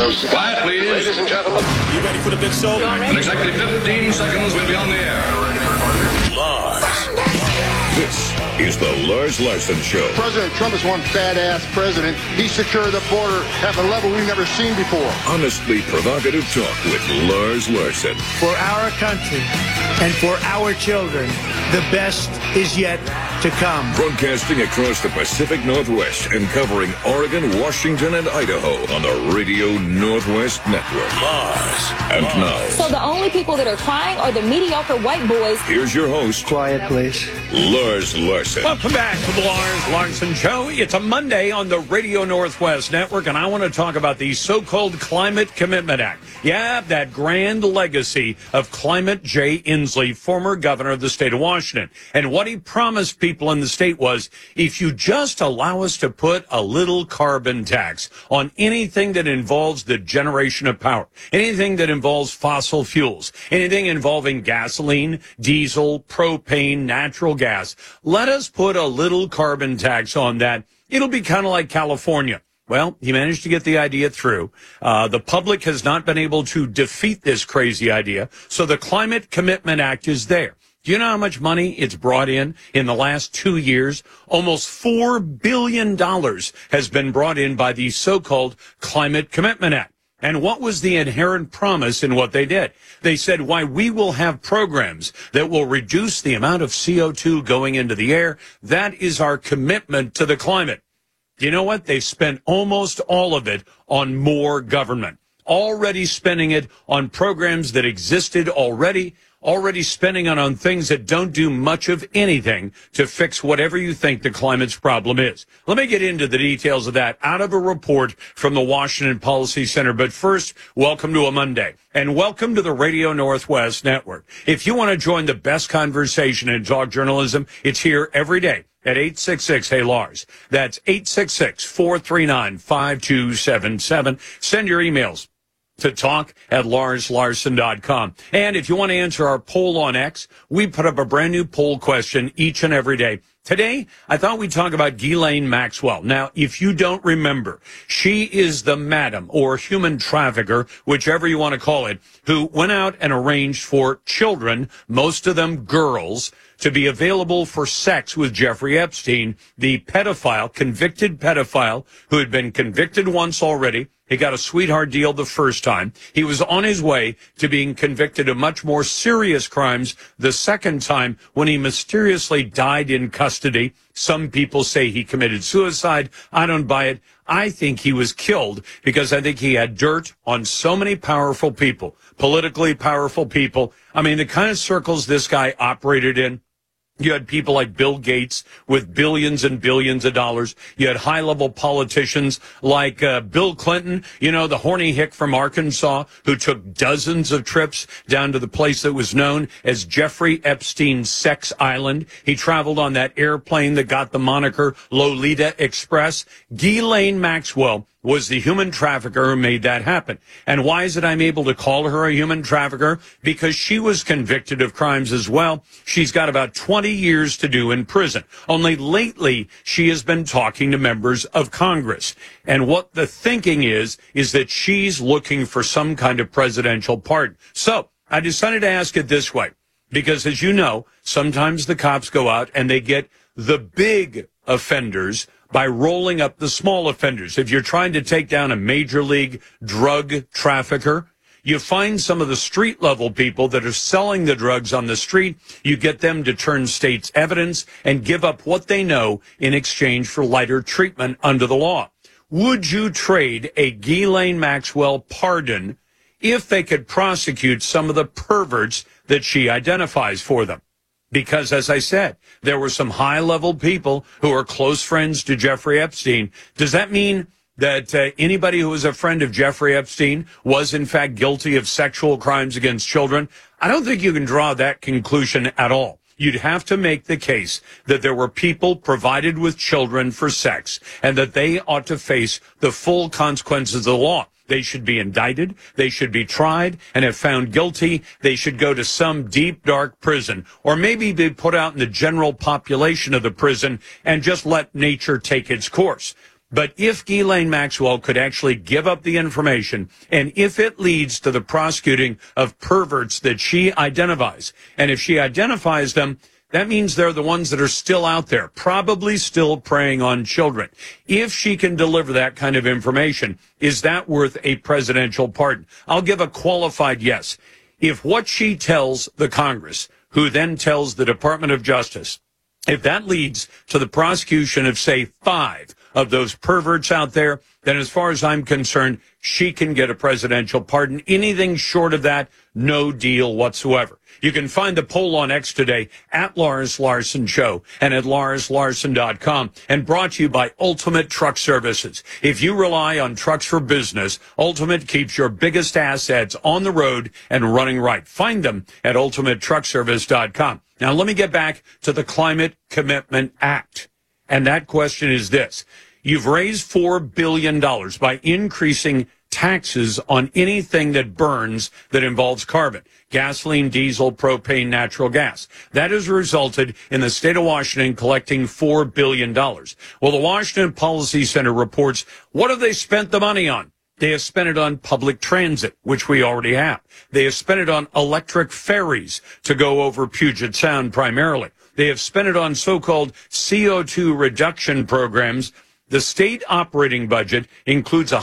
Quiet, please. Ladies and gentlemen. You ready for the big show? In exactly 15 seconds, we'll be on the air. Lars. This is the Lars Larson Show. President Trump is one badass president. He secured the border at a level we've never seen before. Honestly provocative talk with Lars Larson. For our country and for our children, the best is yet to come. Broadcasting across the Pacific Northwest and covering Oregon, Washington, and Idaho on the Radio Northwest Network. Lars. And now, So the only people that are crying are the mediocre white boys. here's your host, Quiet, please. Lars Larson. Welcome back to the Lars Larson Show. It's a Monday on the Radio Northwest Network, and I want to talk about the so-called Climate Commitment Act. Yeah, that grand legacy of Climate J. Inslee, former governor of the state of Washington. And what he promised people in the state was, if you just allow us to put a little carbon tax on anything that involves the generation of power, anything that involves fossil fuels, anything involving gasoline, diesel, propane, natural gas, let us put a little carbon tax on that. It'll be kind of like California. Well, he managed to get the idea through. The public has not been able to defeat this crazy idea. So the Climate Commitment Act is there. Do you know how much money it's brought in the last 2 years? Almost $4 billion has been brought in by the so-called Climate Commitment Act. And what was the inherent promise in what they did? They said, why, we will have programs that will reduce the amount of CO2 going into the air. That is our commitment to the climate. You know what? They've spent almost all of it on more government, already spending it on programs that existed already spending it on things that don't do much of anything to fix whatever you think the climate's problem is. Let me get into the details of that out of a report from the Washington Policy Center. But first, welcome to a Monday, and welcome to the Radio Northwest Network. If you want to join the best conversation in talk journalism, it's here every day at 866-HEY-LARS. That's 866-439-5277. Send your emails to talk@LarsLarson.com. And if you want to answer our poll on X, we put up a brand new poll question each and every day. Today, I thought we'd talk about Ghislaine Maxwell. Now, if you don't remember, she is the madam or human trafficker, whichever you want to call it, who went out and arranged for children, most of them girls, to be available for sex with Jeffrey Epstein, the pedophile, convicted pedophile, who had been convicted once already. He got a sweetheart deal the first time. He was on his way to being convicted of much more serious crimes the second time when he mysteriously died in custody. Some people say he committed suicide. I don't buy it. I think he was killed because I think he had dirt on so many powerful people, politically powerful people. I mean, the kind of circles this guy operated in. You had people like Bill Gates with billions and billions of dollars. You had high-level politicians like Bill Clinton, you know, the horny hick from Arkansas who took dozens of trips down to the place that was known as Jeffrey Epstein's Sex Island. He traveled on that airplane that got the moniker Lolita Express. Ghislaine Maxwell was the human trafficker who made that happen. And why is it I'm able to call her a human trafficker? Because she was convicted of crimes as well. She's got about 20 years to do in prison. Only lately, she has been talking to members of Congress. And what the thinking is that she's looking for some kind of presidential pardon. So I decided to ask it this way, because as you know, sometimes the cops go out and they get the big offenders by rolling up the small offenders. If you're trying to take down a major league drug trafficker, you find some of the street level people that are selling the drugs on the street. You get them to turn state's evidence and give up what they know in exchange for lighter treatment under the law. Would you trade a Ghislaine Maxwell pardon if they could prosecute some of the perverts that she identifies for them? Because, as I said, there were some high-level people who are close friends to Jeffrey Epstein. Does that mean that anybody who was a friend of Jeffrey Epstein was, in fact, guilty of sexual crimes against children? I don't think you can draw that conclusion at all. You'd have to make the case that there were people provided with children for sex and that they ought to face the full consequences of the law. They should be indicted, they should be tried, and if found guilty, they should go to some deep, dark prison, or maybe be put out in the general population of the prison and just let nature take its course. But if Ghislaine Maxwell could actually give up the information, and if it leads to the prosecuting of perverts that she identifies, and if she identifies them, that means they're the ones that are still out there, probably still preying on children. If she can deliver that kind of information, is that worth a presidential pardon? I'll give a qualified yes. If what she tells the Congress, who then tells the Department of Justice, if that leads to the prosecution of, say, 5 of those perverts out there, then as far as I'm concerned, she can get a presidential pardon. Anything short of that, no deal whatsoever. You can find the poll on X today at Lars Larson Show and at LarsLarson.com, and brought to you by Ultimate Truck Services. If you rely on trucks for business, Ultimate keeps your biggest assets on the road and running right. Find them at UltimateTruckService.com. Now, let me get back to the Climate Commitment Act. And that question is this. You've raised $4 billion by increasing taxes on anything that burns that involves carbon. Gasoline, diesel, propane, natural gas. That has resulted in the state of Washington collecting $4 billion. Well, the Washington Policy Center reports, what have they spent the money on? They have spent it on public transit, which we already have. They have spent it on electric ferries to go over Puget Sound primarily. They have spent it on so-called CO2 reduction programs. The state operating budget includes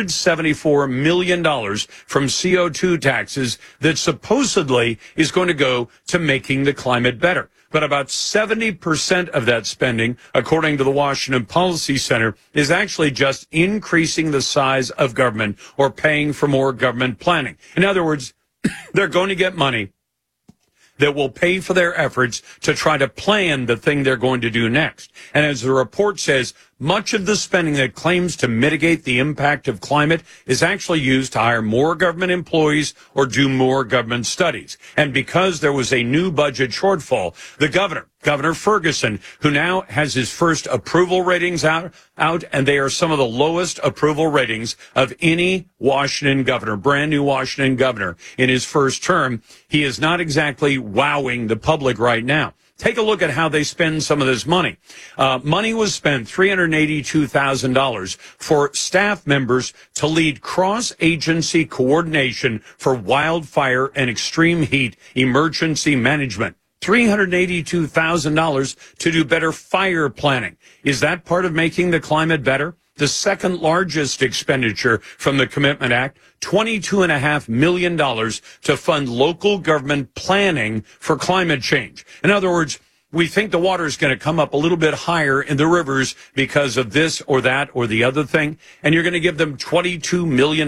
$174 million from CO2 taxes that supposedly is going to go to making the climate better. But about 70% of that spending, according to the Washington Policy Center, is actually just increasing the size of government or paying for more government planning. In other words, they're going to get money that will pay for their efforts to try to plan the thing they're going to do next. And as the report says, much of the spending that claims to mitigate the impact of climate is actually used to hire more government employees or do more government studies. And because there was a new budget shortfall, the Governor Ferguson, who now has his first approval ratings out, and they are some of the lowest approval ratings of any Washington governor, brand new Washington governor in his first term. He is not exactly wowing the public right now. Take a look at how they spend some of this money. Money was spent, $382,000, for staff members to lead cross-agency coordination for wildfire and extreme heat emergency management. $382,000 to do better fire planning. Is that part of making the climate better? The second largest expenditure from the Commitment Act, $22.5 million to fund local government planning for climate change. In other words, we think the water is going to come up a little bit higher in the rivers because of this or that or the other thing, and you're going to give them $22 million.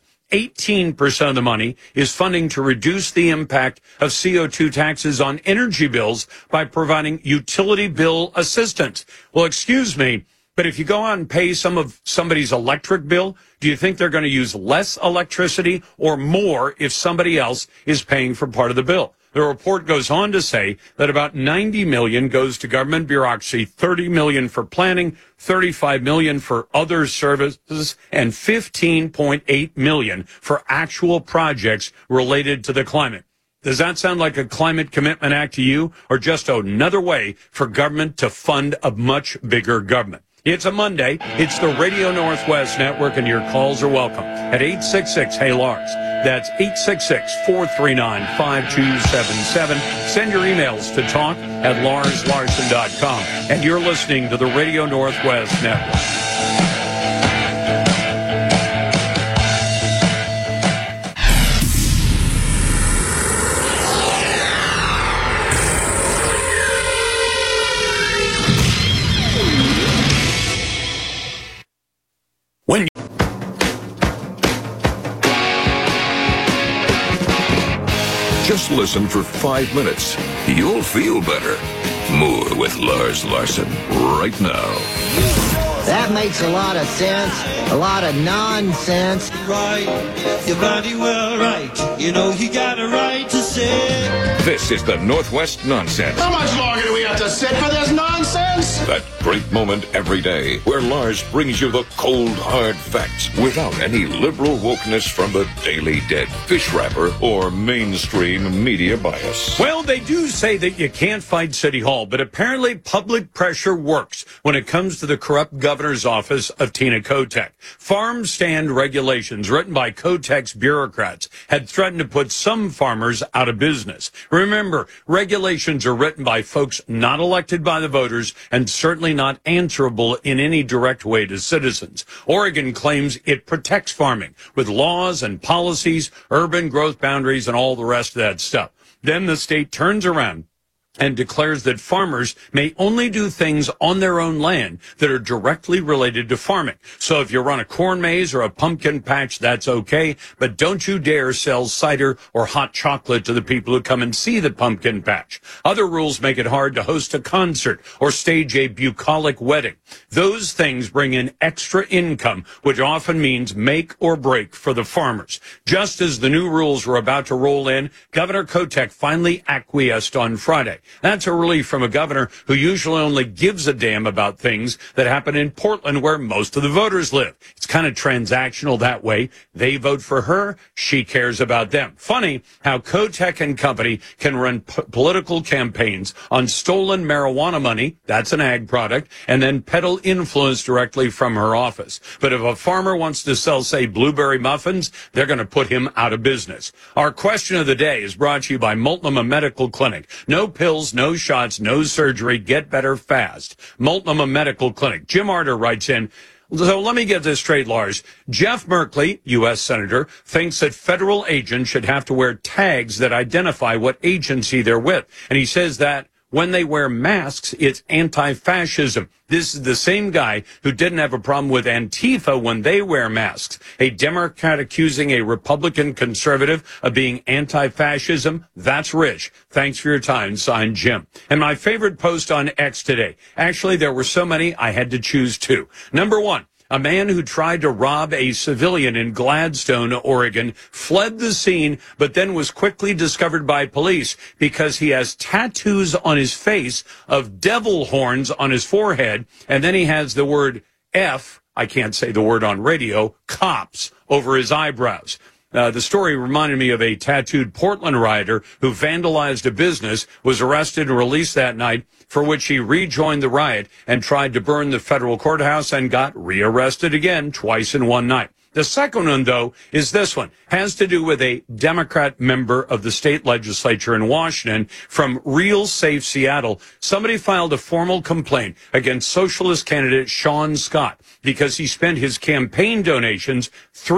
18% of the money is funding to reduce the impact of CO2 taxes on energy bills by providing utility bill assistance. Well, excuse me, but if you go out and pay some of somebody's electric bill, do you think they're going to use less electricity or more if somebody else is paying for part of the bill? The report goes on to say that about $90 million goes to government bureaucracy, $30 million for planning, $35 million for other services, and $15.8 million for actual projects related to the climate. Does that sound like a Climate Commitment Act to you, or just another way for government to fund a much bigger government? It's a Monday. It's the Radio Northwest Network, and your calls are welcome at 866-HEY-LARS. That's 866-439-5277. Send your emails to talk@LarsLarson.com. And you're listening to the Radio Northwest Network. Just listen for 5 minutes. You'll feel better. More with Lars Larson right now. That makes a lot of sense, a lot of nonsense. Right, you're bloody well right. You know you got a right to say. This is the Northwest Nonsense. How much longer do we have to sit for this nonsense? sense? That great moment every day where Lars brings you the cold, hard facts without any liberal wokeness from the Daily Dead, fish wrapper, or mainstream media bias. Well, they do say that you can't fight City Hall, but apparently public pressure works when it comes to the corrupt governor's office of Tina Kotek. Farm stand regulations written by Kotek's bureaucrats had threatened to put some farmers out of business. Remember, regulations are written by folks not elected by the voters and certainly not answerable in any direct way to citizens. Oregon claims it protects farming with laws and policies, urban growth boundaries, and all the rest of that stuff. Then the state turns around and declares that farmers may only do things on their own land that are directly related to farming. So if you run a corn maze or a pumpkin patch, that's okay, but don't you dare sell cider or hot chocolate to the people who come and see the pumpkin patch. Other rules make it hard to host a concert or stage a bucolic wedding. Those things bring in extra income, which often means make or break for the farmers. Just as the new rules were about to roll in, Governor Kotek finally acquiesced on Friday. That's a relief from a governor who usually only gives a damn about things that happen in Portland, where most of the voters live. It's kind of transactional that way. They vote for her. She cares about them. Funny how Kotek and company can run political campaigns on stolen marijuana money, that's an ag product, and then peddle influence directly from her office. But if a farmer wants to sell, say, blueberry muffins, they're going to put him out of business. Our question of the day is brought to you by Multnomah Medical Clinic. No pills, no shots, no surgery. Get better fast. Multnomah Medical Clinic. Jim Arter writes in, so let me get this straight, Lars. Jeff Merkley, U.S. Senator, thinks that federal agents should have to wear tags that identify what agency they're with. And he says that when they wear masks, it's anti-fascism. This is the same guy who didn't have a problem with Antifa when they wear masks. A Democrat accusing a Republican conservative of being anti-fascism. That's rich. Thanks for your time. Signed, Jim. And my favorite post on X today. Actually, there were so many, I had to choose two. Number one. A man who tried to rob a civilian in Gladstone, Oregon, fled the scene, but then was quickly discovered by police because he has tattoos on his face of devil horns on his forehead, and then he has the word F, I can't say the word on radio, cops, over his eyebrows. The story reminded me of a tattooed Portland rioter who vandalized a business, was arrested and released that night, for which he rejoined the riot and tried to burn the federal courthouse and got rearrested again twice in one night. The second one, though, is this one. Has to do with a Democrat member of the state legislature in Washington from Real Safe Seattle. Somebody filed a formal complaint against socialist candidate Sean Scott because he spent his campaign donations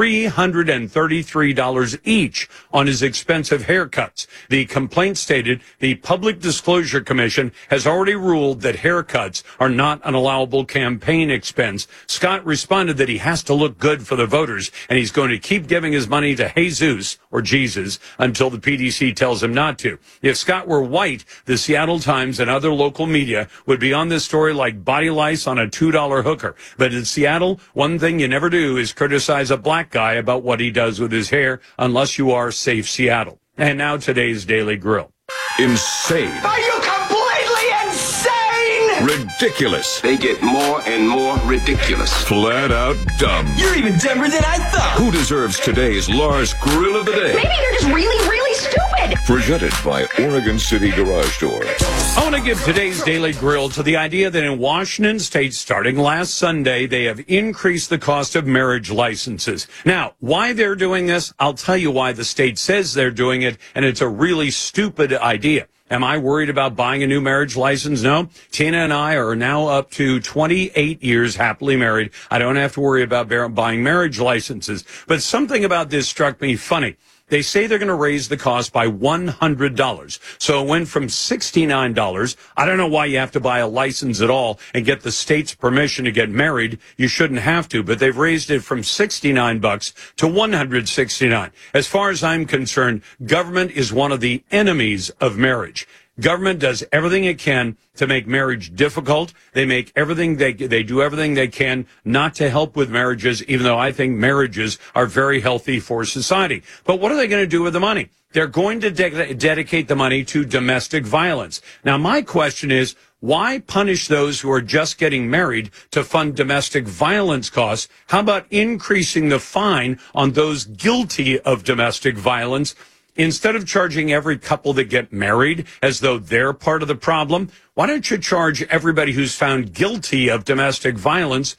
$333 each on his expensive haircuts. The complaint stated the Public Disclosure Commission has already ruled that haircuts are not an allowable campaign expense. Scott responded that he has to look good for the voters, and he's going to keep giving his money to Jesus, or Jesus, until the PDC tells him not to. If Scott were white, the Seattle Times and other local media would be on this story like body lice on a $2 hooker. But in Seattle, one thing you never do is criticize a black guy about what he does with his hair, unless you are Safe Seattle. And now today's Daily Grill. Insane. Are you completely insane? Ridiculous. They get more and more ridiculous. Flat out dumb. You're even dumber than I thought. Who deserves today's Lars Grill of the Day? Maybe you're just really, really stupid. Presented by Oregon City Garage Door. I want to give today's Daily Grill to the idea that in Washington state, starting last Sunday, they have increased the cost of marriage licenses. Now, why they're doing this, I'll tell you why the state says they're doing it, and it's a really stupid idea. Am I worried about buying a new marriage license? No. Tina and I are now up to 28 years happily married. I don't have to worry about buying marriage licenses. But something about this struck me funny. They say they're going to raise the cost by $100. So it went from $69. I don't know why you have to buy a license at all and get the state's permission to get married. You shouldn't have to, but they've raised it from $69 to $169. As far as I'm concerned, government is one of the enemies of marriage. Government does everything it can to make marriage difficult. They make everything they do everything they can not to help with marriages, even though I think marriages are very healthy for society. But what are they going to do with the money? They're going to dedicate the money to domestic violence. Now, my question is, why punish those who are just getting married to fund domestic violence costs? How about increasing the fine on those guilty of domestic violence? Instead of charging every couple that get married as though they're part of the problem, why don't you charge everybody who's found guilty of domestic violence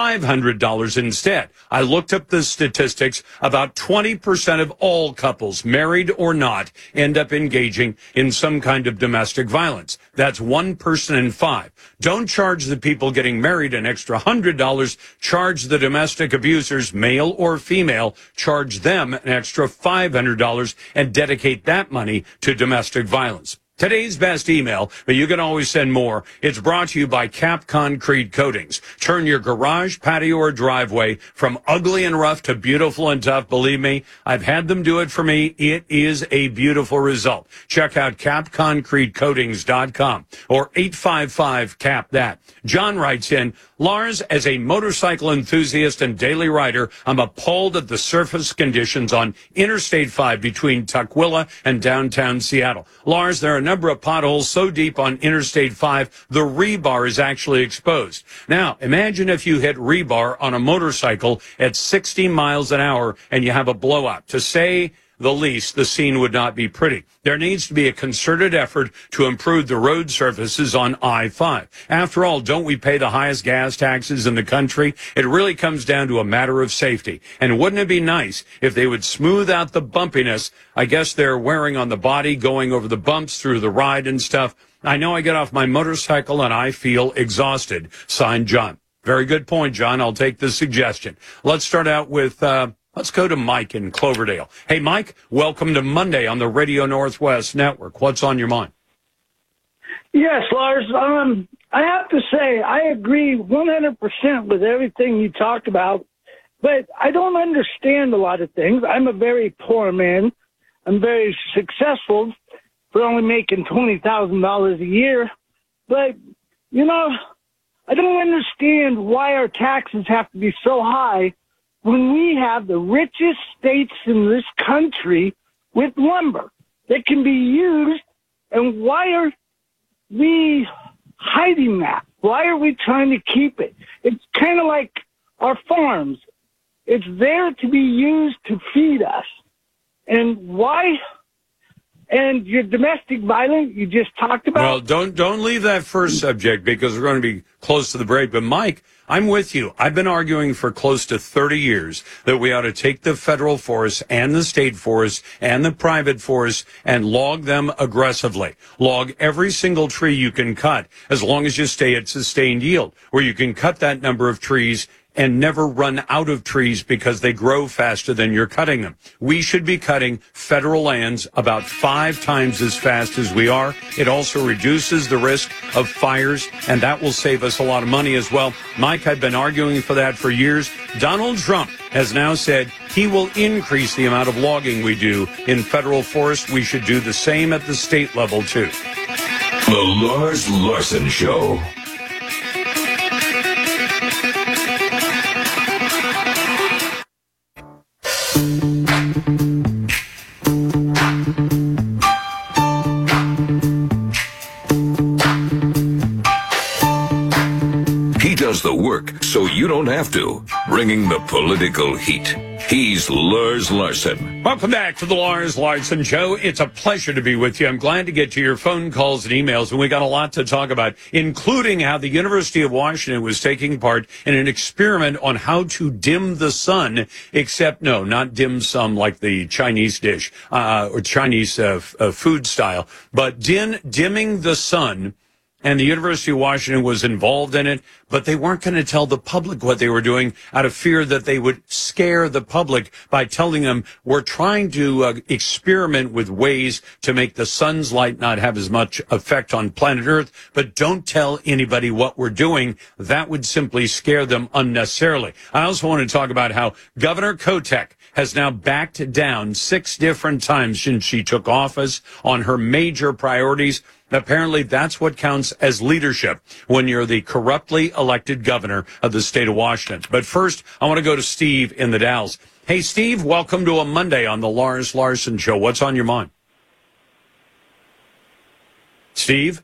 $500 instead? I looked up the statistics. About 20% of all couples, married or not, end up engaging in some kind of domestic violence. That's 1 person in 5. Don't charge the people getting married an extra $100. Charge the domestic abusers, male or female, charge them an extra $500 and dedicate that money to domestic violence. Today's best email, but you can always send more. It's brought to you by Cap Concrete Coatings. Turn your garage, patio, or driveway from ugly and rough to beautiful and tough. Believe me, I've had them do it for me. It is a beautiful result. Check out capconcretecoatings.com or 855-CAP-THAT. John writes in, Lars, as a motorcycle enthusiast and daily rider, I'm appalled at the surface conditions on Interstate 5 between Tukwila and downtown Seattle. Lars, there are a number of potholes so deep on Interstate 5, the rebar is actually exposed. Now, imagine if you hit rebar on a motorcycle at 60 miles an hour and you have a blowout. To say the least, the scene would not be pretty. There needs to be a concerted effort to improve the road surfaces on I-5. After all, don't we pay the highest gas taxes in the country? It really comes down to a matter of safety. And wouldn't it be nice if they would smooth out the bumpiness I guess they're wearing on the body, going over the bumps through the ride and stuff? I know I get off my motorcycle and I feel exhausted. Signed, John. Very good point, John. I'll take the suggestion. Let's start out with... Let's go to Mike in Cloverdale. Hey, Mike, welcome to Monday on the Radio Northwest Network. What's on your mind? Yes, Lars. I have to say I agree 100% with everything you talked about, but I don't understand a lot of things. I'm a very poor man. I'm very successful for only making $20,000 a year. But, you know, I don't understand why our taxes have to be so high when we have the richest states in this country with lumber that can be used, and why are we hiding that? Why are we trying to keep it? It's kind of like our farms. It's there to be used to feed us. And why? And your domestic violence you just talked about. Well, don't leave that first subject because we're going to be close to the break. But Mike, I'm with you. I've been arguing for close to 30 years that we ought to take the federal forests and the state forests and the private forests and log them aggressively. Log every single tree you can cut as long as you stay at sustained yield, where you can cut that number of trees and never run out of trees because they grow faster than you're cutting them. We should be cutting federal lands about 5 times as fast as we are. It also reduces the risk of fires, and that will save us a lot of money as well. Mike, I've been arguing for that for years. Donald Trump has now said he will increase the amount of logging we do in federal forests. We should do the same at the state level, too. The Lars Larson Show. Does the work so you don't have to. Bringing the political heat. He's Lars Larson. Welcome back to the Lars Larson Show. It's a pleasure to be with you. I'm glad to get to your phone calls and emails, and we got a lot to talk about, including how the University of Washington was taking part in an experiment on how to dim the sun, except, no, not dim sum like the Chinese dish or Chinese food style, but dimming the sun. And the University of Washington was involved in it but they weren't going to tell the public what they were doing out of fear that they would scare the public by telling them, we're trying to experiment with ways to make the sun's light not have as much effect on planet Earth, but don't tell anybody what we're doing. That would simply scare them unnecessarily. I also want to talk about how Governor Kotek has now backed down 6 different times since she took office on her major priorities. Apparently, that's what counts as leadership when you're the corruptly elected governor of the state of Washington. But first, I want to go to Steve in the Dalles. Hey, Steve, welcome to a Monday on the Lars Larson Show. What's on your mind? Steve?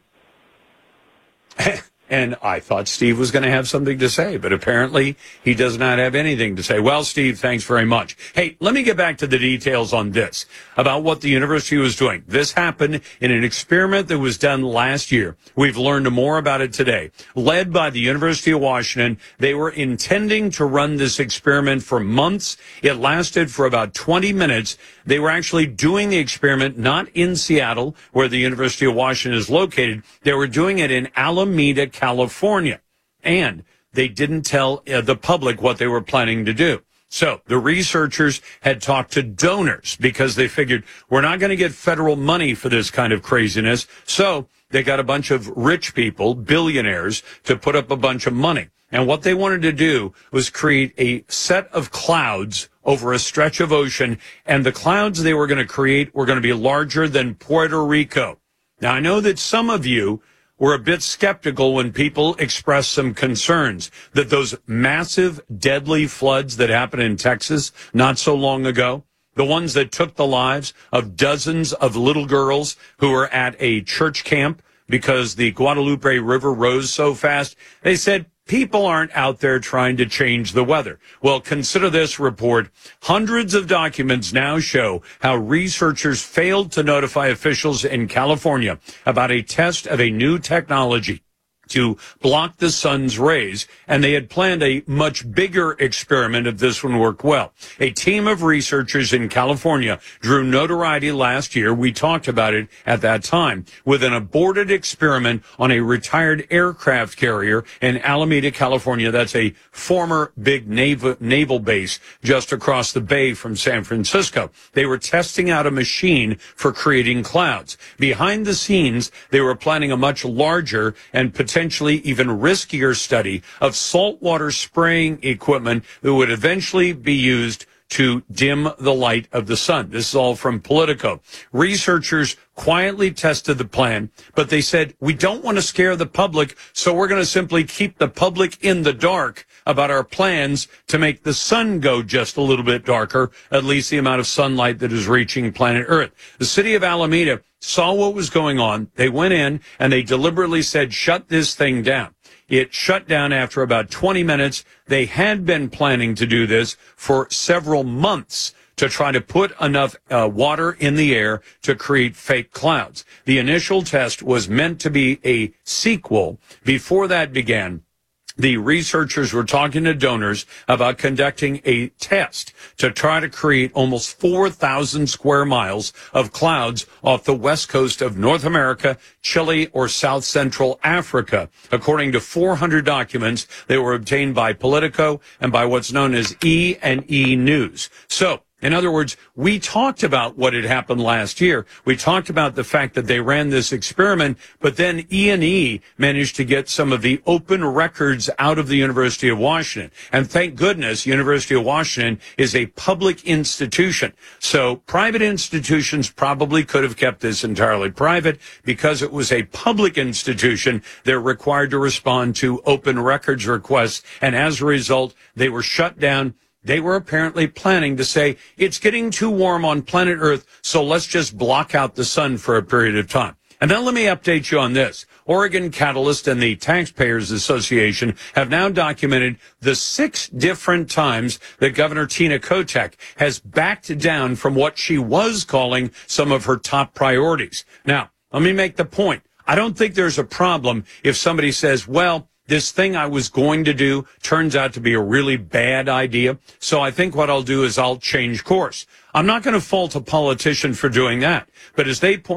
And I thought Steve was going to have something to say, but apparently he does not have anything to say. Well, Steve, thanks very much. Hey, let me get back to the details on this, about what the university was doing. This happened in an experiment that was done last year. We've learned more about it today. Led by the University of Washington, they were intending to run this experiment for months. It lasted for about 20 minutes. They were actually doing the experiment not in Seattle, where the University of Washington is located. They were doing it in Alameda, California. And they didn't tell the public what they were planning to do. So the researchers had talked to donors because they figured we're not going to get federal money for this kind of craziness. So they got a bunch of rich people, billionaires, to put up a bunch of money. And what they wanted to do was create a set of clouds over a stretch of ocean. And the clouds they were going to create were going to be larger than Puerto Rico. Now, I know that some of you were a bit skeptical when people expressed some concerns that those massive, deadly floods that happened in Texas not so long ago, the ones that took the lives of dozens of little girls who were at a church camp because the Guadalupe River rose so fast, they said, people aren't out there trying to change the weather. Well, consider this report. Hundreds of documents now show how researchers failed to notify officials in California about a test of a new technology to block the sun's rays, and they had planned a much bigger experiment if this one worked well. A team of researchers in California drew notoriety last year, we talked about it at that time, with an aborted experiment on a retired aircraft carrier in Alameda, California. That's a former big naval base just across the bay from San Francisco. They were testing out a machine for creating clouds. Behind the scenes, they were planning a much larger and potentially even riskier study of saltwater spraying equipment that would eventually be used to dim the light of the sun. This is all from Politico. Researchers quietly tested the plan, but they said, we don't want to scare the public, so we're going to simply keep the public in the dark about our plans to make the sun go just a little bit darker, at least the amount of sunlight that is reaching planet Earth. The city of Alameda saw what was going on. They went in and they deliberately said, shut this thing down. It shut down after about 20 minutes. They had been planning to do this for several months to try to put enough water in the air to create fake clouds. The initial test was meant to be a sequel. Before that began, the researchers were talking to donors about conducting a test to try to create almost 4,000 square miles of clouds off the west coast of North America, Chile, or South Central Africa, according to 400 documents that were obtained by Politico and by what's known as E&E News. So, in other words, we talked about what had happened last year. We talked about the fact that they ran this experiment, but then E&E managed to get some of the open records out of the University of Washington. And thank goodness, University of Washington is a public institution. So private institutions probably could have kept this entirely private. Because it was a public institution, they're required to respond to open records requests. And as a result, they were shut down. They were apparently planning to say, it's getting too warm on planet Earth, so let's just block out the sun for a period of time. And then let me update you on this. Oregon Catalyst and the Taxpayers Association have now documented the 6 different times that Governor Tina Kotek has backed down from what she was calling some of her top priorities. Now, let me make the point. I don't think there's a problem if somebody says, well, this thing I was going to do turns out to be a really bad idea. So I think what I'll do is I'll change course. I'm not going to fault a politician for doing that. But as they point out,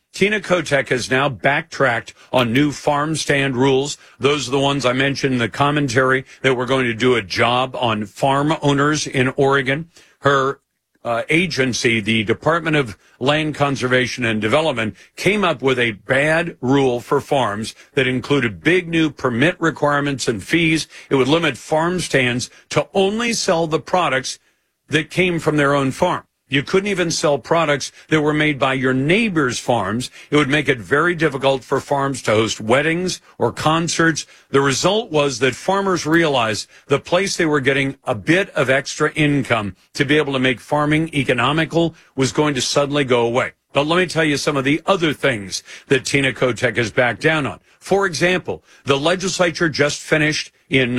Tina Kotek has now backtracked on new farm stand rules. Those are the ones I mentioned in the commentary, that we're going to do a job on farm owners in Oregon. Her agency, the Department of Land Conservation and Development, came up with a bad rule for farms that included big new permit requirements and fees. It would limit farm stands to only sell the products that came from their own farm. You couldn't even sell products that were made by your neighbor's farms. It would make it very difficult for farms to host weddings or concerts. The result was that farmers realized the place they were getting a bit of extra income to be able to make farming economical was going to suddenly go away. But let me tell you some of the other things that Tina Kotek has backed down on. For example, the legislature just finished in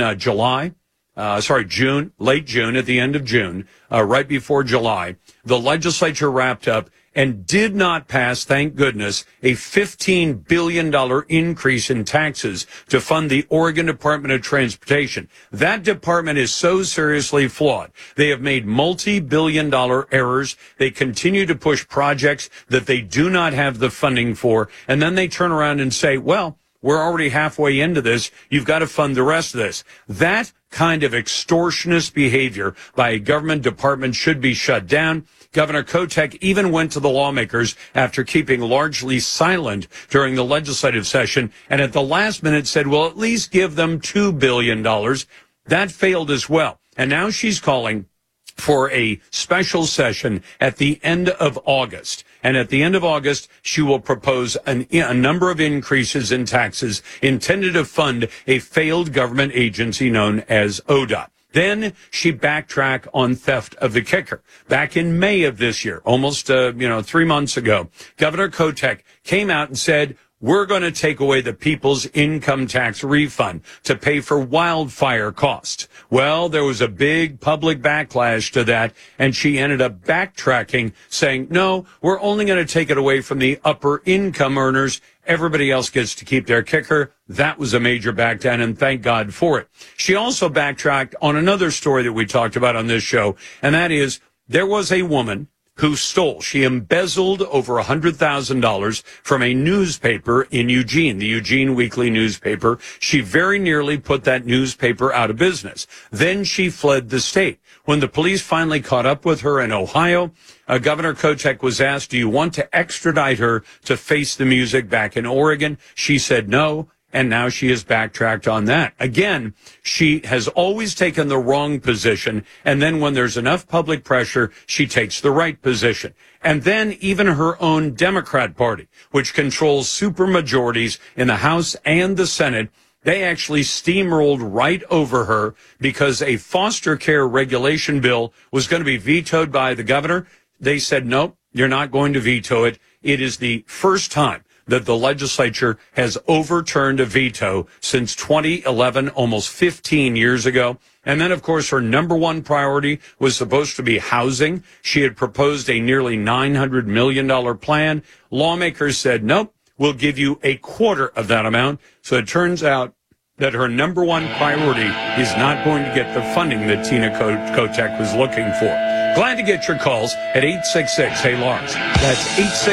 June, late June, at the end of June, right before July. The legislature wrapped up and did not pass, thank goodness, a $15 billion increase in taxes to fund the Oregon Department of Transportation. That department is so seriously flawed. They have made multi-billion-dollar errors. They continue to push projects that they do not have the funding for, and then they turn around and say, well, we're already halfway into this. You've got to fund the rest of this. That kind of extortionist behavior by a government department should be shut down. Governor Kotek even went to the lawmakers after keeping largely silent during the legislative session, and at the last minute said, well, at least give them $2 billion. That failed as well. And now she's calling for a special session at the end of August. And at the end of August, she will propose a number of increases in taxes intended to fund a failed government agency known as ODOT. Then she backtracked on theft of the kicker. Back in May of this year, almost 3 months ago, Governor Kotek came out and said, we're going to take away the people's income tax refund to pay for wildfire costs. Well, there was a big public backlash to that, and she ended up backtracking, saying, no, we're only going to take it away from the upper income earners. Everybody else gets to keep their kicker. That was a major backdown, and thank God for it. She also backtracked on another story that we talked about on this show, and that is there was a woman who stole. She embezzled over $100,000 from a newspaper in Eugene, the Eugene Weekly newspaper. She very nearly put that newspaper out of business. Then she fled the state. When the police finally caught up with her in Ohio, Governor Kotek was asked, do you want to extradite her to face the music back in Oregon? She said no. And now she has backtracked on that. Again, she has always taken the wrong position, and then when there's enough public pressure, she takes the right position. And then even her own Democrat Party, which controls supermajorities in the House and the Senate, they actually steamrolled right over her because a foster care regulation bill was going to be vetoed by the governor. They said, nope, you're not going to veto it. It is the first time that the legislature has overturned a veto since 2011, almost 15 years ago. And then, of course, her number one priority was supposed to be housing. She had proposed a nearly $900 million plan. Lawmakers said, nope, we'll give you a quarter of that amount. So it turns out that her number one priority is not going to get the funding that Tina Kotek was looking for. Glad to get your calls at 866-HEY-LARS. That's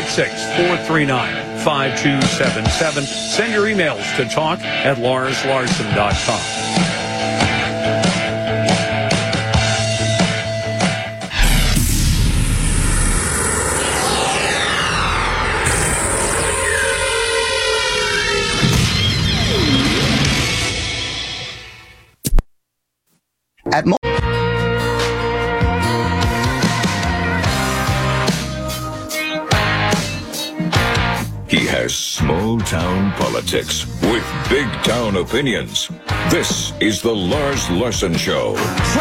866-439-5277. Send your emails to talk@LarsLarson.com. He has small-town politics with big-town opinions. This is the Lars Larson Show.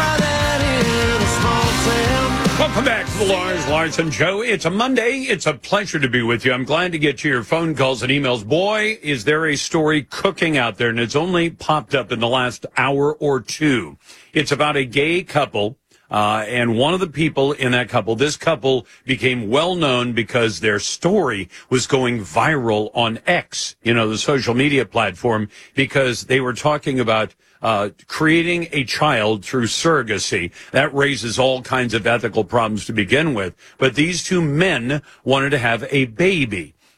Welcome back to the Lars Larson Show. It's a Monday. It's a pleasure to be with you. I'm glad to get to your phone calls and emails. Boy, is there a story cooking out there, and it's only popped up in the last hour or two. It's about a gay couple. And one of the people in that couple, this couple became well known because their story was going viral on X, the social media platform, because they were talking about creating a child through surrogacy. That raises all kinds of ethical problems to begin with. But these two men wanted to have a baby.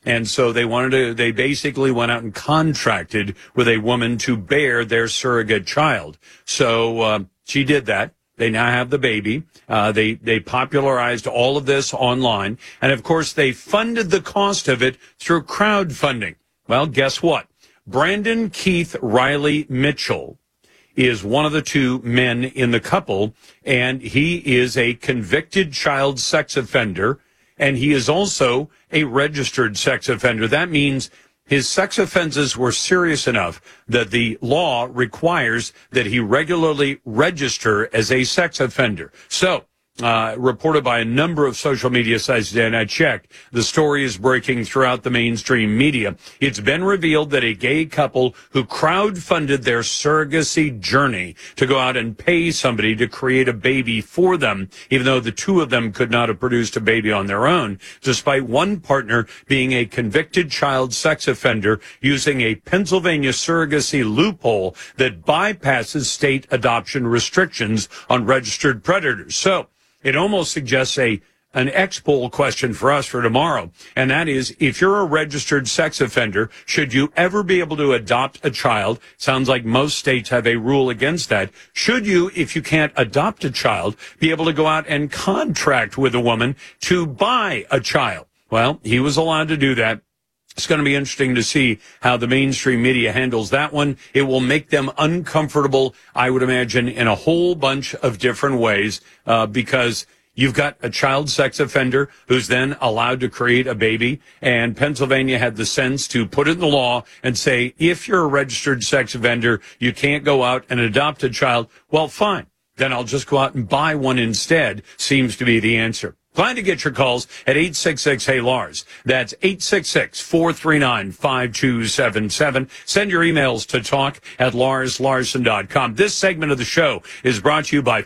And so they basically went out and contracted with a woman to bear their surrogate child. So she did that. They now have the baby. They popularized all of this online. And, of course, they funded the cost of it through crowdfunding. Well, guess what? Brandon Keith Riley Mitchell is one of the two men in the couple, and he is a convicted child sex offender, and he is also a registered sex offender. That means his sex offenses were serious enough that the law requires that he regularly register as a sex offender. So, reported by a number of social media sites, and I checked, the story is breaking throughout the mainstream media. It's been revealed that a gay couple who crowdfunded their surrogacy journey to go out and pay somebody to create a baby for them, even though the two of them could not have produced a baby on their own, despite one partner being a convicted child sex offender using a Pennsylvania surrogacy loophole that bypasses state adoption restrictions on registered predators. So, it almost suggests an X-poll question for us for tomorrow, and that is, if you're a registered sex offender, should you ever be able to adopt a child? Sounds like most states have a rule against that. Should you, if you can't adopt a child, be able to go out and contract with a woman to buy a child? Well, he was allowed to do that. It's going to be interesting to see how the mainstream media handles that one. It will make them uncomfortable, I would imagine, in a whole bunch of different ways, because you've got a child sex offender who's then allowed to create a baby, and Pennsylvania had the sense to put it in the law and say, if you're a registered sex offender, you can't go out and adopt a child. Well, fine. Then I'll just go out and buy one instead, seems to be the answer. Glad to get your calls at 866-HEY-LARS. That's 866-439-5277. Send your emails to talk@LarsLarson.com. This segment of the show is brought to you by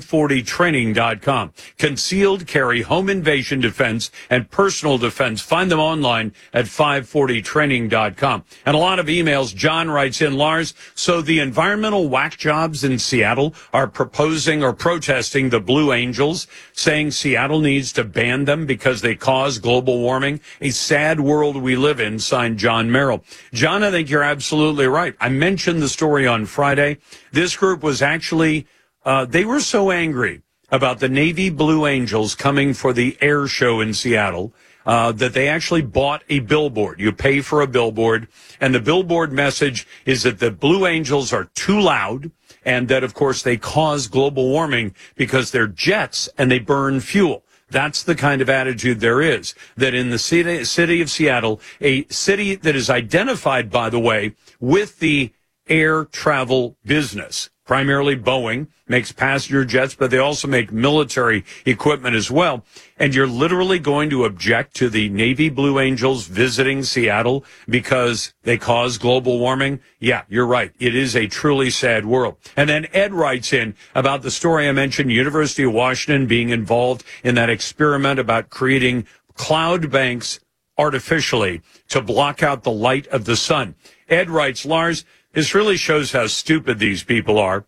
540training.com. Concealed carry, home invasion defense, and personal defense. Find them online at 540training.com. And a lot of emails. John writes in, Lars, so the environmental whack jobs in Seattle are proposing or protesting the Blue Angels, saying Seattle needs to ban them because they cause global warming. A sad world we live in, signed John Merrill. John, I think you're absolutely right. I mentioned the story on Friday. This group was actually, they were so angry about the Navy Blue Angels coming for the air show in Seattle, that they actually bought a billboard. You pay for a billboard, and the billboard message is that the Blue Angels are too loud, and that, of course, they cause global warming because they're jets and they burn fuel. That's the kind of attitude there is, that in the city of Seattle, a city that is identified, by the way, with the air travel business. Primarily Boeing makes passenger jets, but they also make military equipment as well. And you're literally going to object to the Navy Blue Angels visiting Seattle because they cause global warming? Yeah, you're right. It is a truly sad world. And then Ed writes in about the story I mentioned, University of Washington being involved in that experiment about creating cloud banks artificially to block out the light of the sun. Ed writes, Lars, this really shows how stupid these people are.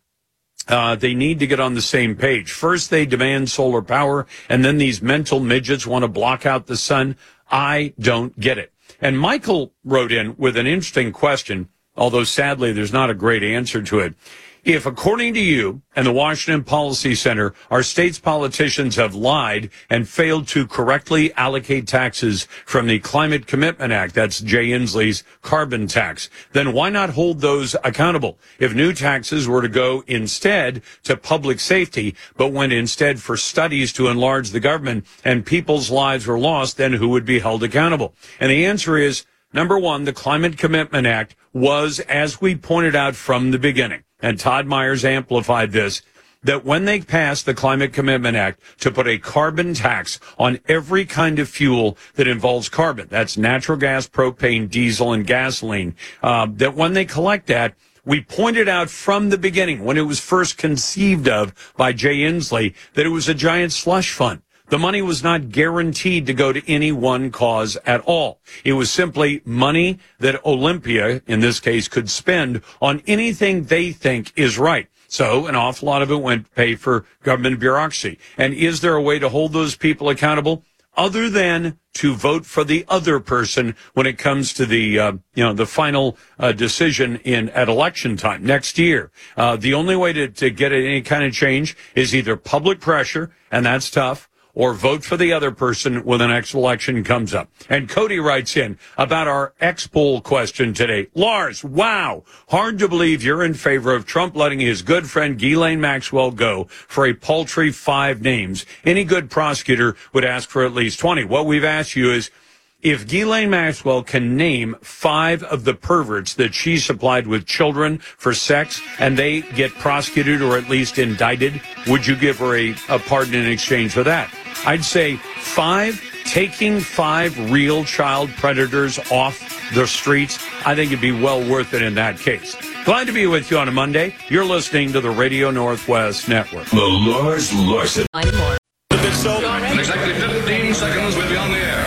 They need to get on the same page. First, they demand solar power, and then these mental midgets want to block out the sun. I don't get it. And Michael wrote in with an interesting question, although sadly there's not a great answer to it. If, according to you and the Washington Policy Center, our state's politicians have lied and failed to correctly allocate taxes from the Climate Commitment Act, that's Jay Inslee's carbon tax, then why not hold those accountable? If new taxes were to go instead to public safety, but went instead for studies to enlarge the government and people's lives were lost, then who would be held accountable? And the answer is, number one, the Climate Commitment Act was, as we pointed out from the beginning, and Todd Myers amplified this, that when they passed the Climate Commitment Act to put a carbon tax on every kind of fuel that involves carbon, that's natural gas, propane, diesel, and gasoline, that when they collect that, we pointed out from the beginning, when it was first conceived of by Jay Inslee, that it was a giant slush fund. The money was not guaranteed to go to any one cause at all. It was simply money that Olympia, in this case, could spend on anything they think is right. So an awful lot of it went to pay for government bureaucracy. And is there a way to hold those people accountable? other than to vote for the other person when it comes to the the final decision at election time next year. The only way to get any kind of change is either public pressure, and that's tough, or vote for the other person when the next election comes up. And Cody writes in about our X-poll question today. Lars, wow, hard to believe you're in favor of Trump letting his good friend Ghislaine Maxwell go for a paltry 5 names. Any good prosecutor would ask for at least 20. What we've asked you is, if Ghislaine Maxwell can name 5 of the perverts that she supplied with children for sex and they get prosecuted or at least indicted, would you give her a pardon in exchange for that? I'd say 5, taking 5 real child predators off the streets. I think it'd be well worth it in that case. Glad to be with you on a Monday. You're listening to the Radio Northwest Network. The Lars Larson. In exactly 15 seconds, we'll be on the air.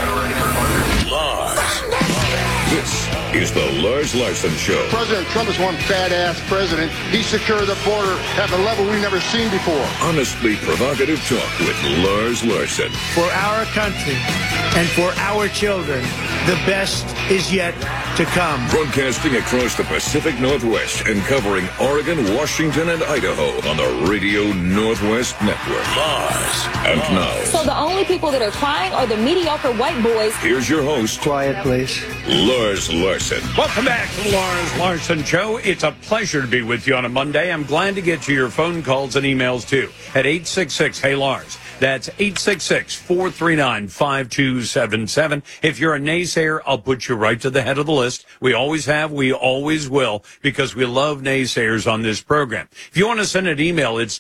This is the Lars Larson Show. President Trump is one badass president. He secured the border at a level we've never seen before. Honestly provocative talk with Lars Larson. For our country and for our children, the best is yet to come. Broadcasting across the Pacific Northwest and covering Oregon, Washington, and Idaho on the Radio Northwest Network. Lars. And now. So the only people that are crying are the mediocre white boys. Here's your host. Quiet, please. Lars Larson. Welcome back to the Lars Larson Show. It's a pleasure to be with you on a Monday. I'm glad to get to your phone calls and emails, too, at 866-HEY-LARS. That's 866-439-5277. If you're a naysayer, I'll put you right to the head of the list. We always have, we always will, because we love naysayers on this program. If you want to send an email, it's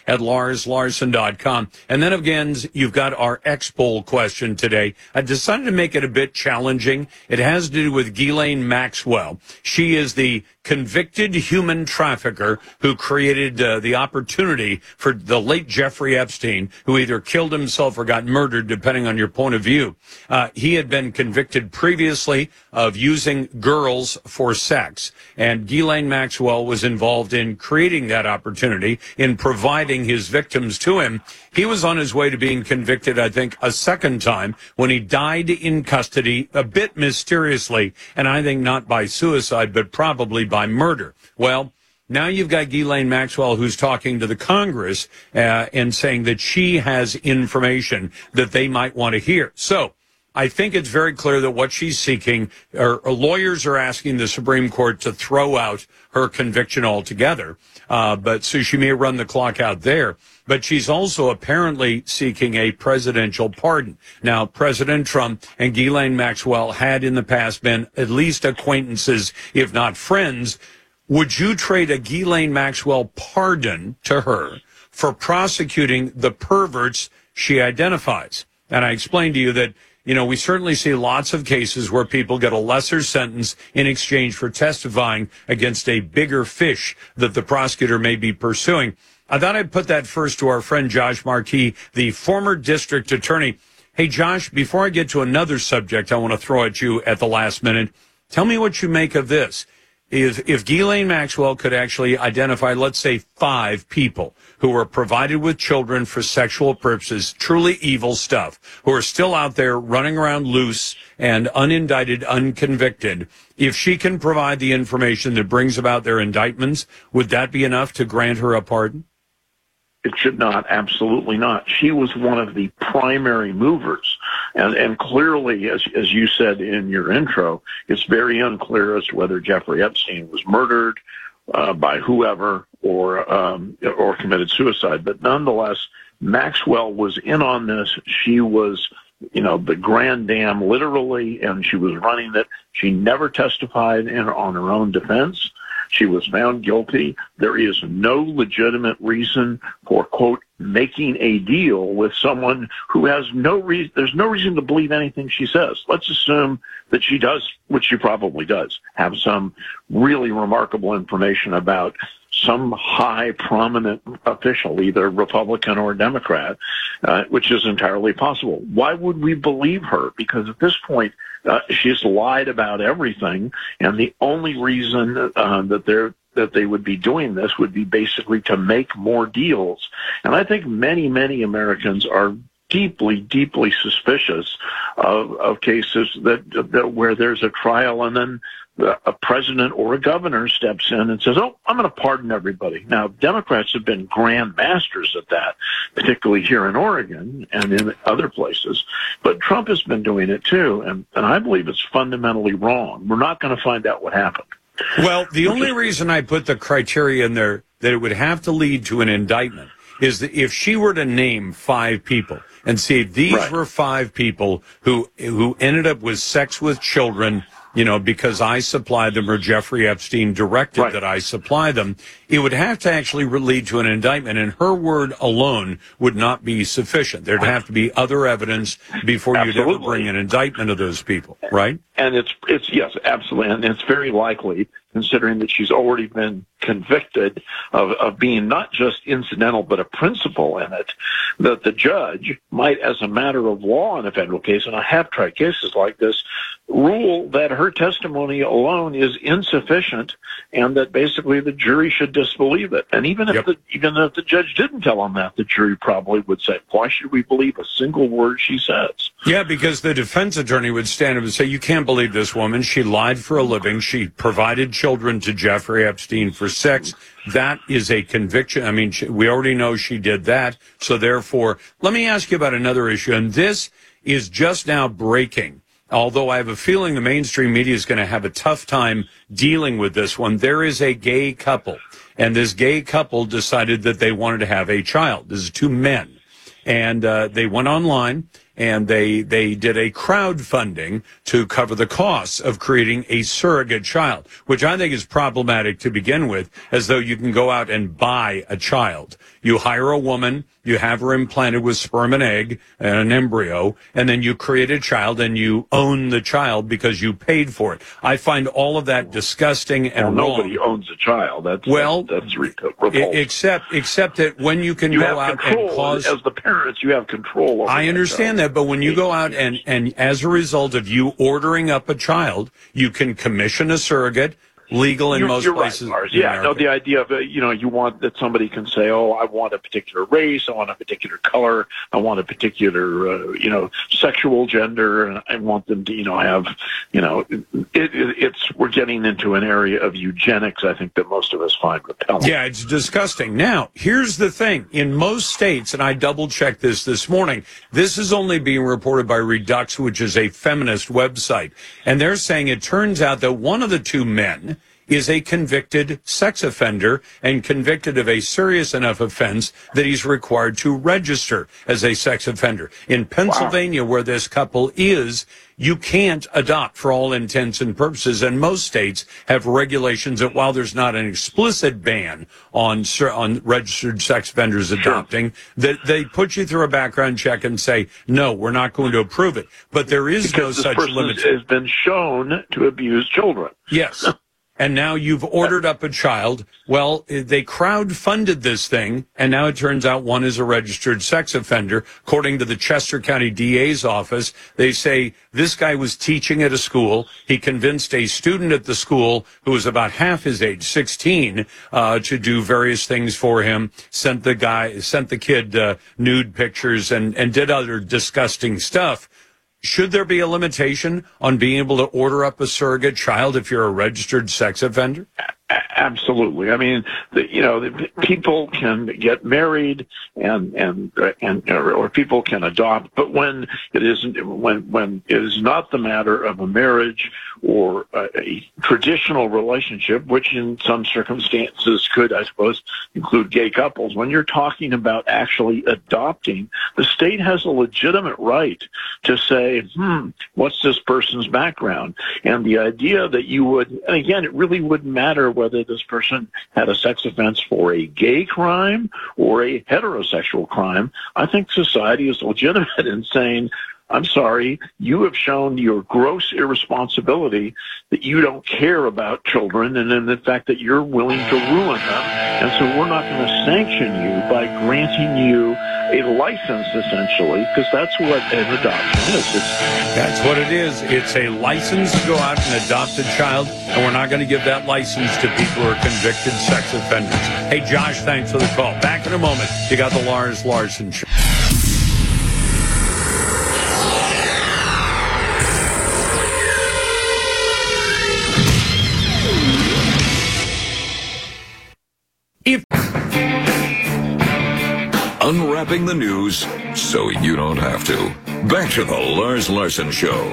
talk@LarsLarson.com. And then again, you've got our X-poll question today. I decided to make it a bit challenging. It has to do with Ghislaine Maxwell. She is the convicted human trafficker who created the opportunity for the late Jeffrey Epstein, who either killed himself or got murdered, depending on your point of view. He had been convicted previously of using girls for sex, and Ghislaine Maxwell was involved in creating that opportunity, in providing his victims to him. He was on his way to being convicted, I think, a second time when he died in custody, a bit mysteriously, and I think not by suicide, but probably by murder. Well, now you've got Ghislaine Maxwell who's talking to the Congress and saying that she has information that they might want to hear. So I think it's very clear that what she's seeking, or lawyers are asking the Supreme Court to throw out her conviction altogether. But so she may run the clock out there. But she's also apparently seeking a presidential pardon. Now, President Trump and Ghislaine Maxwell had in the past been at least acquaintances, if not friends. Would you trade a Ghislaine Maxwell pardon to her for prosecuting the perverts she identifies? And I explained to you that, we certainly see lots of cases where people get a lesser sentence in exchange for testifying against a bigger fish that the prosecutor may be pursuing. I thought I'd put that first to our friend Josh Markey, the former district attorney. Hey, Josh, before I get to another subject I want to throw at you at the last minute, tell me what you make of this. If Ghislaine Maxwell could actually identify, let's say, 5 people who were provided with children for sexual purposes, truly evil stuff, who are still out there running around loose and unindicted, unconvicted, if she can provide the information that brings about their indictments, would that be enough to grant her a pardon? It should not. Absolutely not. She was one of the primary movers. And clearly, as you said in your intro, it's very unclear as to whether Jeffrey Epstein was murdered by whoever or committed suicide. But nonetheless, Maxwell was in on this. She was, the grand dam, literally, and she was running it. She never testified on her own defense. She was found guilty. There is no legitimate reason for, quote, making a deal with someone who has no reason. There's no reason to believe anything she says. Let's assume that she does, which she probably does, have some really remarkable information about some high prominent official, either Republican or Democrat, which is entirely possible. Why would we believe her? Because at this point, she's lied about everything, and the only reason that they would be doing this would be basically to make more deals. And I think many, many Americans are deeply, deeply suspicious of cases that where there's a trial and then a president or a governor steps in and says, "Oh, I'm going to pardon everybody." Now, Democrats have been grand masters at that, particularly here in Oregon and in other places. But Trump has been doing it too, and I believe it's fundamentally wrong. We're not going to find out what happened. Well, the only reason I put the criteria in there that it would have to lead to an indictment is that if she were to name 5 people and say these were 5 people who ended up with sex with children, because I supplied them or Jeffrey Epstein directed that I supply them, it would have to actually lead to an indictment, and her word alone would not be sufficient. There'd have to be other evidence before you'd ever bring an indictment of those people, right? And it's yes, absolutely. And it's very likely, considering that she's already been convicted of being not just incidental but a principal in it, that the judge might, as a matter of law in a federal case, and I have tried cases like this, rule that her testimony alone is insufficient and that basically the jury should disbelieve it. And even if the judge didn't tell him that, the jury probably would say, why should we believe a single word she says? Yeah, because the defense attorney would stand up and say, you can't believe this woman. She lied for a living. She provided children to Jeffrey Epstein for sex. That is a conviction. I mean, we already know she did that. So therefore, let me ask you about another issue. And this is just now breaking. Although I have a feeling the mainstream media is going to have a tough time dealing with this one. There is a gay couple, and this gay couple decided that they wanted to have a child. This is 2 men. And they went online and they did a crowdfunding to cover the costs of creating a surrogate child, which I think is problematic to begin with, as though you can go out and buy a child. You hire a woman, you have her implanted with sperm and egg and an embryo, and then you create a child and you own the child because you paid for it. I find all of that disgusting and wrong. Nobody owns a child. That's repulsive. Except that when you can go out and cause... As the parents, you have control over I understand that, but when you go out and as a result of you ordering up a child, you can commission a surrogate, legal in most places. Right, yeah, no, the idea of, you want that somebody can say, oh, I want a particular race, I want a particular color, I want a particular, sexual gender, and I want them to, have, we're getting into an area of eugenics, I think, that most of us find repellent. Yeah, it's disgusting. Now, here's the thing. In most states, and I double-checked this morning, this is only being reported by Redux, which is a feminist website, and they're saying it turns out that one of the 2 men is a convicted sex offender and convicted of a serious enough offense that he's required to register as a sex offender. In Pennsylvania, where this couple is, you can't adopt for all intents and purposes, and most states have regulations that while there's not an explicit ban on registered sex offenders adopting, that they put you through a background check and say, no, we're not going to approve it. But there is no such limit. Has been shown to abuse children. Yes. And now you've ordered up a child. Well, they crowdfunded this thing, and now it turns out one is a registered sex offender. According to the Chester County DA's office, they say this guy was teaching at a school. He convinced a student at the school who was about half his age, 16, to do various things for him, sent the kid nude pictures and did other disgusting stuff. Should there be a limitation on being able to order up a surrogate child if you're a registered sex offender? Absolutely. I mean, people can get married or people can adopt, but when it is not the matter of a marriage or a traditional relationship, which in some circumstances could, I suppose, include gay couples, when you're talking about actually adopting, the state has a legitimate right to say, what's this person's background? And the idea that you would, and again, it really wouldn't matter whether this person had a sex offense for a gay crime or a heterosexual crime. I think society is legitimate in saying, I'm sorry, you have shown your gross irresponsibility that you don't care about children and in the fact that you're willing to ruin them. And so we're not going to sanction you by granting you a license, essentially, because that's what an adoption is. That's what it is. It's a license to go out and adopt a child, and we're not going to give that license to people who are convicted sex offenders. Hey, Josh, thanks for the call. Back in a moment. You got the Lars Larson Show. unwrapping the news so you don't have to. Back to the Lars Larson Show.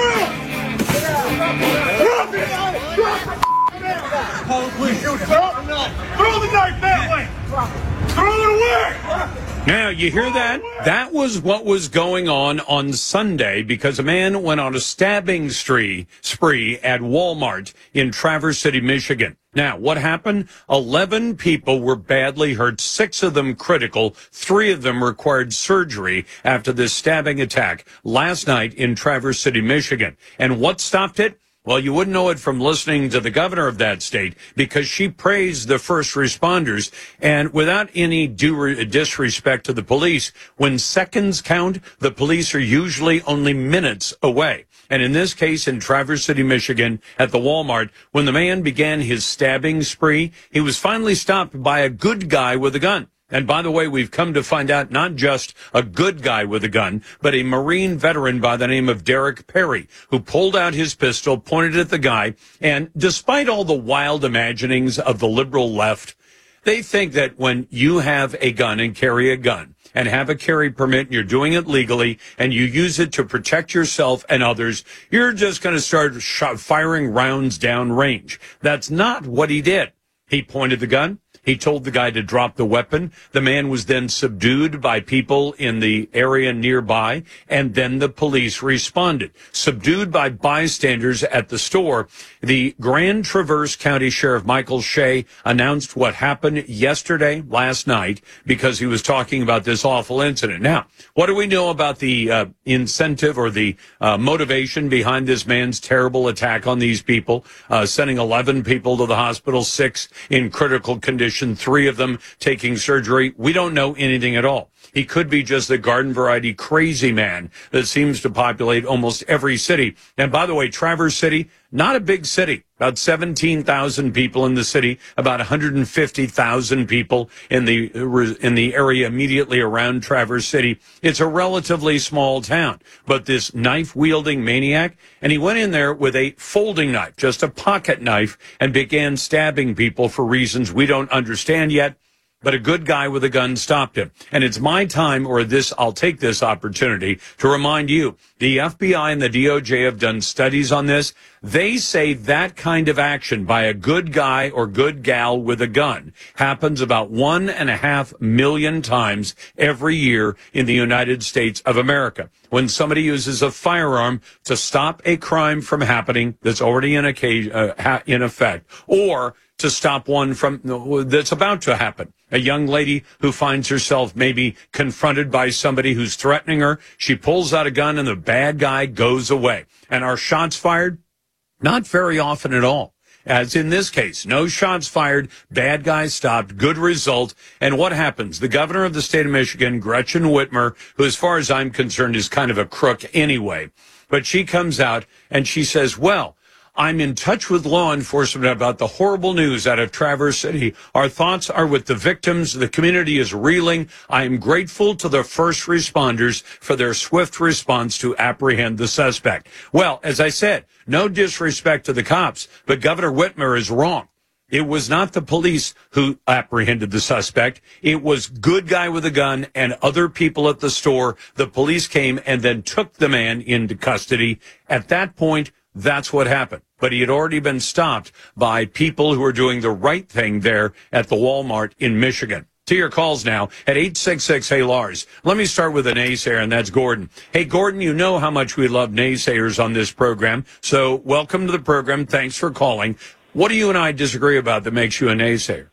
Throw the knife that way! Throw it away! Now, you hear that? That was what was going on Sunday because a man went on a stabbing spree at Walmart in Traverse City, Michigan. Now, what happened? 11 people were badly hurt, 6 of them critical, 3 of them required surgery after this stabbing attack last night in Traverse City, Michigan. And what stopped it? Well, you wouldn't know it from listening to the governor of that state because she praised the first responders. And without any disrespect to the police, when seconds count, the police are usually only minutes away. And in this case, in Traverse City, Michigan, at the Walmart, when the man began his stabbing spree, he was finally stopped by a good guy with a gun. And by the way, we've come to find out not just a good guy with a gun, but a Marine veteran by the name of Derek Perry, who pulled out his pistol, pointed at the guy, and despite all the wild imaginings of the liberal left, they think that when you have a gun and carry a gun and have a carry permit and you're doing it legally and you use it to protect yourself and others, you're just going to start firing rounds down range. That's not what he did. He pointed the gun. He told the guy to drop the weapon. The man was then subdued by people in the area nearby, and then the police responded. Subdued by bystanders at the store, the Grand Traverse County Sheriff Michael Shea announced what happened last night, because he was talking about this awful incident. Now, what do we know about the incentive or the motivation behind this man's terrible attack on these people, sending 11 people to the hospital, 6 in critical condition, 3 of them taking surgery? We don't know anything at all. He could be just the garden variety crazy man that seems to populate almost every city. And by the way, Traverse City, not a big city, about 17,000 people in the city, about 150,000 people in the area immediately around Traverse City. It's a relatively small town. But this knife-wielding maniac, and he went in there with a folding knife, just a pocket knife, and began stabbing people for reasons we don't understand yet. But a good guy with a gun stopped him. And it's my time, I'll take this opportunity to remind you, the FBI and the DOJ have done studies on this. They say that kind of action by a good guy or good gal with a gun happens about 1.5 million times every year in the United States of America. When somebody uses a firearm to stop a crime from happening that's already in effect, or to stop one that's about to happen. A young lady who finds herself maybe confronted by somebody who's threatening her, she pulls out a gun and the bad guy goes away. And are shots fired? Not very often at all. As in this case, no shots fired, bad guy stopped, good result. And what happens? The governor of the state of Michigan, Gretchen Whitmer, who as far as I'm concerned is kind of a crook anyway, but she comes out and she says, well, I'm in touch with law enforcement about the horrible news out of Traverse City. Our thoughts are with the victims. The community is reeling. I am grateful to the first responders for their swift response to apprehend the suspect. Well, as I said, no disrespect to the cops, but Governor Whitmer is wrong. It was not the police who apprehended the suspect. It was good guy with a gun and other people at the store. The police came and then took the man into custody. At that point, that's what happened. But he had already been stopped by people who are doing the right thing there at the Walmart in Michigan. To your calls now at 866-HEY-LARS. Let me start with a naysayer, and that's Gordon. Hey, Gordon, you know how much we love naysayers on this program, so welcome to the program. Thanks for calling. What do you and I disagree about that makes you a naysayer?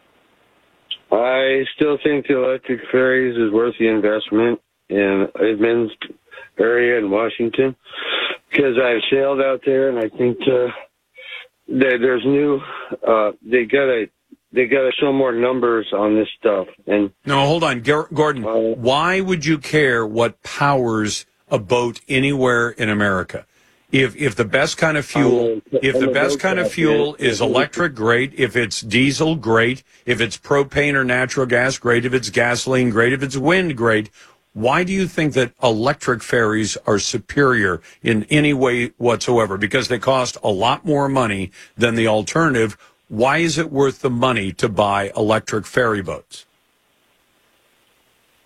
I still think the electric ferries is worth the investment in Edmonds area in Washington, because I've sailed out there, and I think there's new. They gotta show more numbers on this stuff. And no, hold on, Gordon. Why would you care what powers a boat anywhere in America? If the best kind of fuel, is electric, great. If it's diesel, great. If it's propane or natural gas, great. If it's gasoline, great. If it's wind, great. Why do you think that electric ferries are superior in any way whatsoever? Because they cost a lot more money than the alternative. Why is it worth the money to buy electric ferry boats?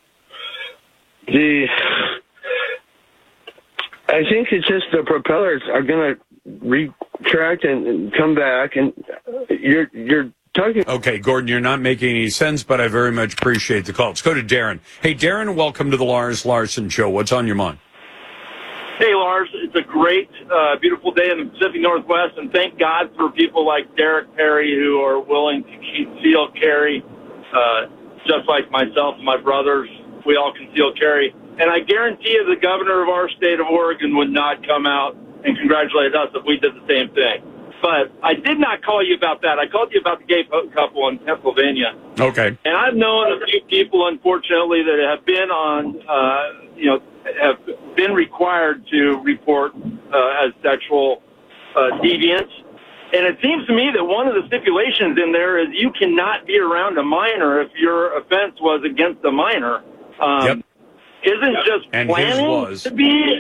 I think it's just the propellers are going to retract and come back, and you're talking. Okay, Gordon, you're not making any sense, but I very much appreciate the call. Let's go to Darren. Hey, Darren, welcome to the Lars Larson Show. What's on your mind? Hey, Lars. It's a great, beautiful day in the Pacific Northwest, and thank God for people like Derek Perry who are willing to conceal carry, just like myself and my brothers. We all conceal carry. And I guarantee you the governor of our state of Oregon would not come out and congratulate us if we did the same thing. But I did not call you about that. I called you about the gay couple in Pennsylvania. Okay. And I've known a few people, unfortunately, that have been on, have been required to report as sexual deviants. And it seems to me that one of the stipulations in there is you cannot be around a minor if your offense was against a minor. Yep. Isn't just and planning to be?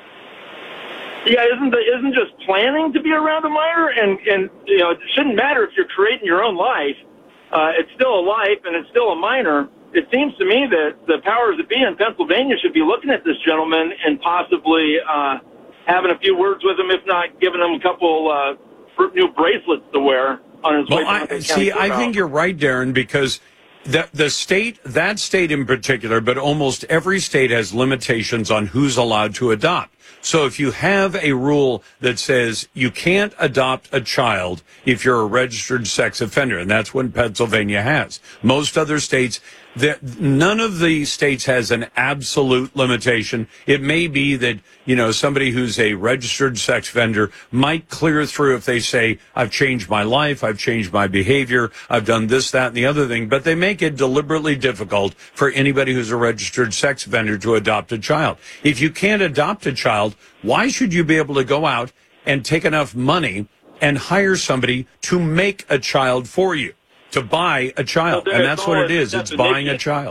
Yeah, isn't just planning to be around a minor, and it shouldn't matter if you're creating your own life. It's still a life, and it's still a minor. It seems to me that the powers that be in Pennsylvania should be looking at this gentleman and possibly having a few words with him, if not giving him a couple new bracelets to wear on his way. I think you're right, Darren, because the state, that state in particular, but almost every state has limitations on who's allowed to adopt. So if you have a rule that says you can't adopt a child if you're a registered sex offender, and that's what Pennsylvania has. Most other states, none of the states has an absolute limitation. It may be that, somebody who's a registered sex offender might clear through if they say, I've changed my life, I've changed my behavior, I've done this, that, and the other thing. But they make it deliberately difficult for anybody who's a registered sex offender to adopt a child. If you can't adopt a child, why should you be able to go out and take enough money and hire somebody to make a child for you, to buy a child? And that's what it is. It's buying a child.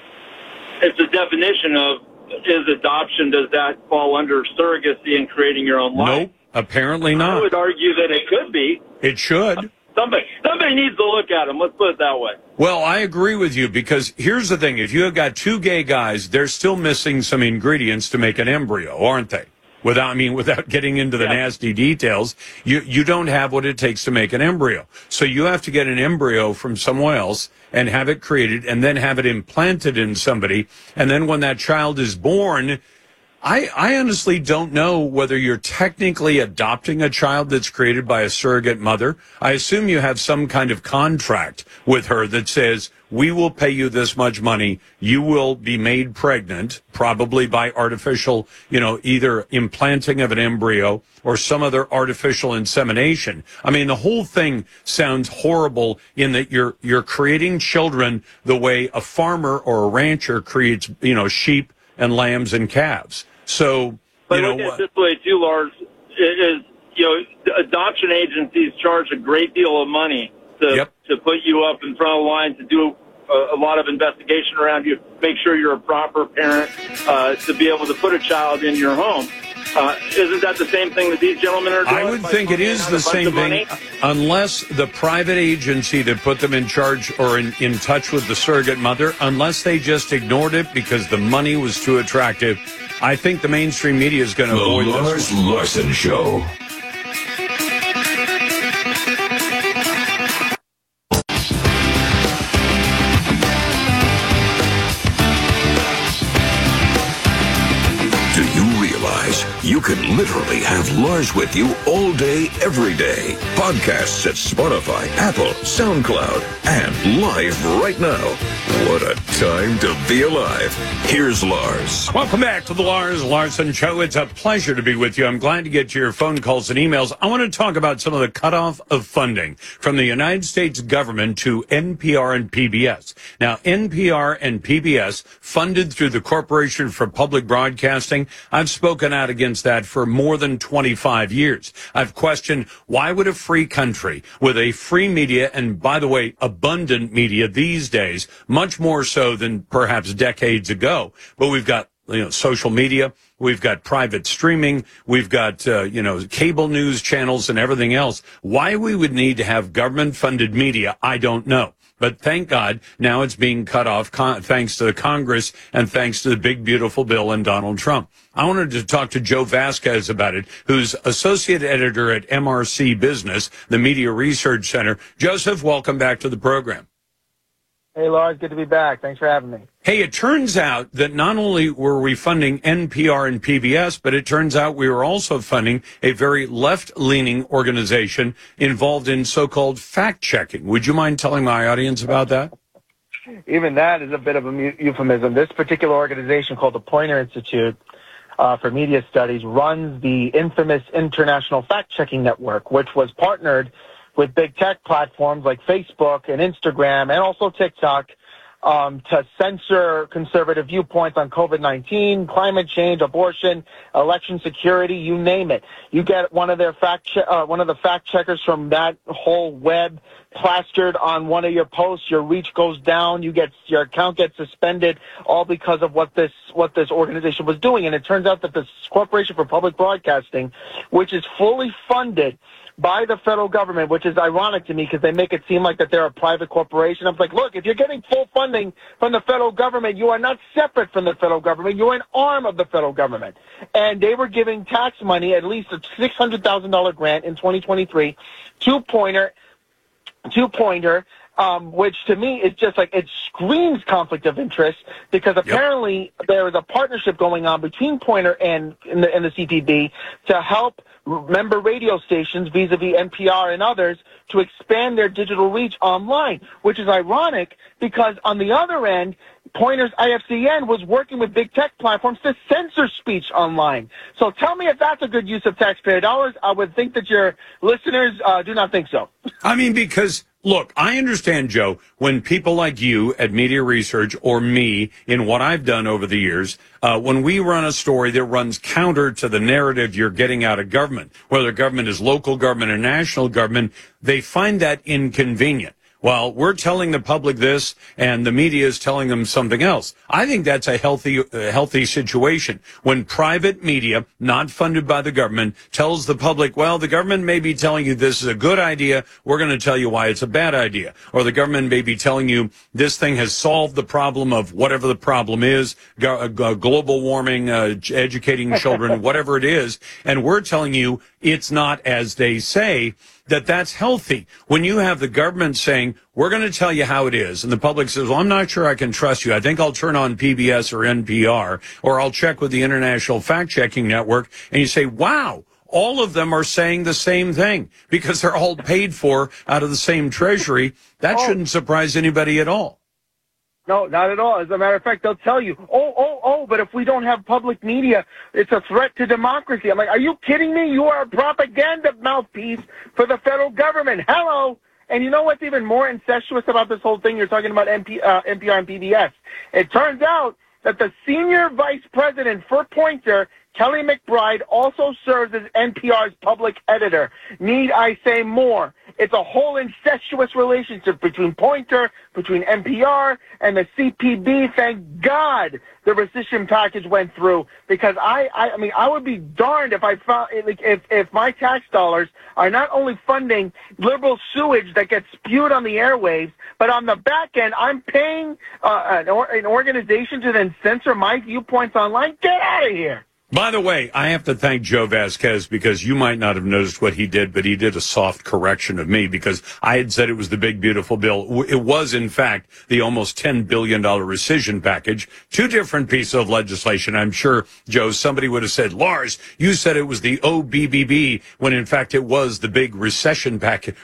It's a definition of, is adoption, does that fall under surrogacy and creating your own life? Nope, apparently not. I would argue that it could be. It should. Somebody needs to look at them. Let's put it that way. Well, I agree with you, because here's the thing. If you have got two gay guys, they're still missing some ingredients to make an embryo, aren't they? Without getting into the nasty details, you don't have what it takes to make an embryo. So you have to get an embryo from somewhere else and have it created and then have it implanted in somebody. And then when that child is born, I honestly don't know whether you're technically adopting a child that's created by a surrogate mother. I assume you have some kind of contract with her that says, we will pay you this much money. You will be made pregnant, probably by artificial, either implanting of an embryo or some other artificial insemination. I mean, the whole thing sounds horrible in that you're creating children the way a farmer or a rancher creates, sheep and lambs and calves. So, but look at it this way too, Lars. Adoption agencies charge a great deal of money to put you up in front of the line, to do a lot of investigation around you, make sure you're a proper parent, to be able to put a child in your home. Isn't that the same thing that these gentlemen are doing? I would think it is the same thing, unless the private agency that put them in charge or in touch with the surrogate mother, unless they just ignored it because the money was too attractive. I think the mainstream media is going to avoid this. The Lars Larson Show. You can literally have Lars with you all day, every day. Podcasts at Spotify, Apple, SoundCloud, and live right now. What a time to be alive. Here's Lars. Welcome back to the Lars Larson Show. It's a pleasure to be with you. I'm glad to get to your phone calls and emails. I want to talk about some of the cutoff of funding from the United States government to NPR and PBS. Now, NPR and PBS, funded through the Corporation for Public Broadcasting, I've spoken out against that for more than 25 years. I've questioned, why would a free country with a free media, and by the way, abundant media these days, much more so than perhaps decades ago, but we've got social media, we've got private streaming, we've got cable news channels and everything else. Why we would need to have government funded media, I don't know. But thank God now it's being cut off thanks to the Congress and thanks to the big, beautiful bill and Donald Trump. I wanted to talk to Joe Vasquez about it, who's associate editor at MRC Business, the Media Research Center. Joseph, welcome back to the program. Hey, Lars, good to be back. Thanks for having me. Hey, it turns out that not only were we funding NPR and PBS, but it turns out we were also funding a very left-leaning organization involved in so-called fact-checking. Would you mind telling my audience about that? Even that is a bit of a euphemism. This particular organization called the Poynter Institute for Media Studies runs the infamous International Fact-Checking Network, which was partnered with big tech platforms like Facebook and Instagram and also TikTok to censor conservative viewpoints on COVID-19, climate change, abortion, election security, you name it. You get one of the fact checkers from that whole web plastered on one of your posts, your reach goes down, your account gets suspended, all because of what this organization was doing. And it turns out that the Corporation for Public Broadcasting, which is fully funded by the federal government, which is ironic to me because they make it seem like that they're a private corporation. I'm like, look, if you're getting full funding from the federal government, you are not separate from the federal government. You're an arm of the federal government. And they were giving tax money, at least a $600,000 grant in 2023 to Poynter, which to me is just like, it screams conflict of interest because apparently there is a partnership going on between Poynter and the CPB to help member radio stations vis-a-vis NPR and others to expand their digital reach online, which is ironic because on the other end, Poynter's IFCN was working with big tech platforms to censor speech online. So tell me if that's a good use of taxpayer dollars. I would think that your listeners do not think so. I mean, because look, I understand, Joe, when people like you at Media Research or me in what I've done over the years, when we run a story that runs counter to the narrative you're getting out of government, whether government is local government or national government, they find that inconvenient. Well, we're telling the public this and the media is telling them something else. I think that's a healthy situation when private media, not funded by the government, tells the public, well, the government may be telling you this is a good idea. We're going to tell you why it's a bad idea. Or the government may be telling you this thing has solved the problem of whatever the problem is, global warming, educating children, whatever it is. And we're telling you it's not as they say. That's healthy. When you have the government saying, we're going to tell you how it is, and the public says, well, I'm not sure I can trust you. I think I'll turn on PBS or NPR, or I'll check with the International Fact-Checking Network, and you say, wow, all of them are saying the same thing because they're all paid for out of the same treasury. That shouldn't surprise anybody at all. No, not at all. As a matter of fact, they'll tell you, but if we don't have public media, it's a threat to democracy. I'm like, are you kidding me? You are a propaganda mouthpiece for the federal government. Hello. And you know what's even more incestuous about this whole thing? You're talking about NPR and PBS. It turns out that the senior vice president for Poynter, Kelly McBride, also serves as NPR's public editor. Need I say more? It's a whole incestuous relationship between Poynter, between NPR, and the CPB. Thank God the rescission package went through, because I mean, I would be darned if I found, if my tax dollars are not only funding liberal sewage that gets spewed on the airwaves, but on the back end, I'm paying an organization to then censor my viewpoints online. Get out of here. By the way, I have to thank Joe Vasquez because you might not have noticed what he did, but he did a soft correction of me because I had said it was the big, beautiful bill. It was, in fact, the almost $10 billion rescission package. Two different pieces of legislation. I'm sure, Joe, somebody would have said, Lars, you said it was the OBBB when, in fact, it was the big rescission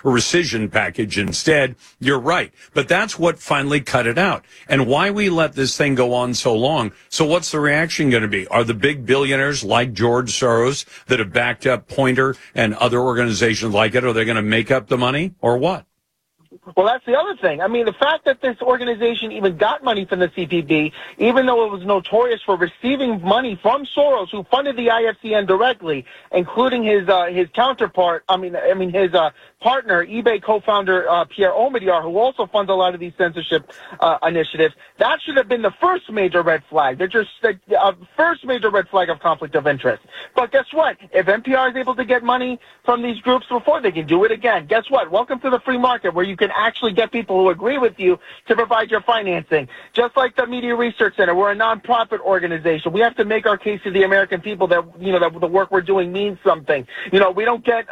package instead. You're right. But that's what finally cut it out. And why we let this thing go on so long. So what's the reaction going to be? Are the big billionaires like George Soros that have backed up Poynter and other organizations like it, are they going to make up the money or what? Well, that's the other thing. I mean, the fact that this organization even got money from the CPB, even though it was notorious for receiving money from Soros, who funded the IFCN directly, including his counterpart, his partner, eBay co-founder Pierre Omidyar, who also funds a lot of these censorship initiatives. That should have been the first major red flag. They're just first major red flag of conflict of interest. But guess what? If NPR is able to get money from these groups before, they can do it again. Guess what? Welcome to the free market, where you can actually get people who agree with you to provide your financing. Just like the Media Research Center, we're a nonprofit organization. We have to make our case to the American people that, that the work we're doing means something. We don't get,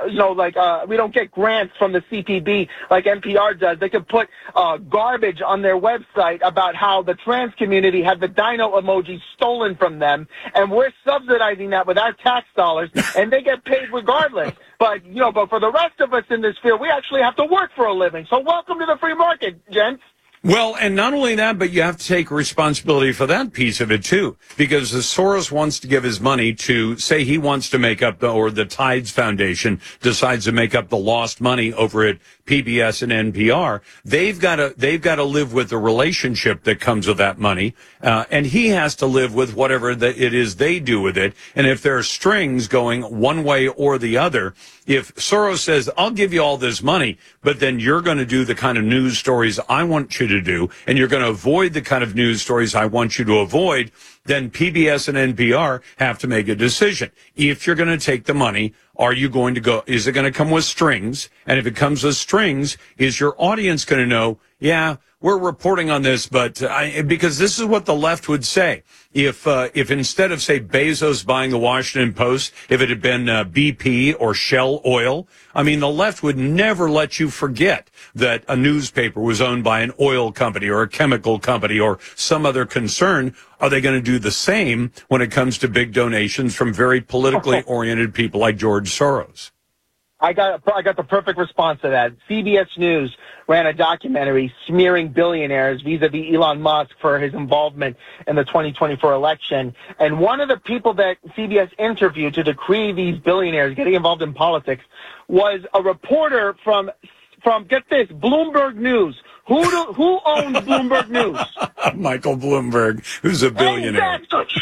we don't get grants from the CPB like NPR does. They can put garbage on their website about how the trans community had the dino emoji stolen from them, and we're subsidizing that with our tax dollars, and they get paid regardless. But for the rest of us in this field, we actually have to work for a living. So welcome to the free market, gents. Well, and not only that, but you have to take responsibility for that piece of it, too, because if Soros wants to give his money to, say he wants to make up or the Tides Foundation decides to make up the lost money over at PBS and NPR, they've got to live with the relationship that comes with that money, and he has to live with whatever it is they do with it. And if there are strings going one way or the other, if Soros says, I'll give you all this money, but then you're going to do the kind of news stories I want you to do, and you're going to avoid the kind of news stories I want you to avoid, then PBS and NPR have to make a decision. If you're going to take the money, are you going to go, is it going to come with strings? And if it comes with strings, is your audience going to know, yeah, we're reporting on this, but because this is what the left would say. If instead of, say, Bezos buying the Washington Post, if it had been BP or Shell Oil, I mean, the left would never let you forget that a newspaper was owned by an oil company or a chemical company or some other concern. Are they going to do the same when it comes to big donations from very politically oriented people like George Soros? I got the perfect response to that. CBS News ran a documentary smearing billionaires vis-a-vis Elon Musk for his involvement in the 2024 election. And one of the people that CBS interviewed to decree these billionaires getting involved in politics was a reporter from get this, Bloomberg News. Who owns Bloomberg News? Michael Bloomberg, who's a billionaire.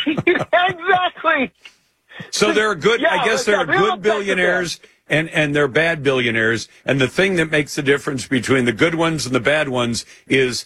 Exactly. So there are good, I guess there are good billionaires and they're bad billionaires. And the thing that makes the difference between the good ones and the bad ones are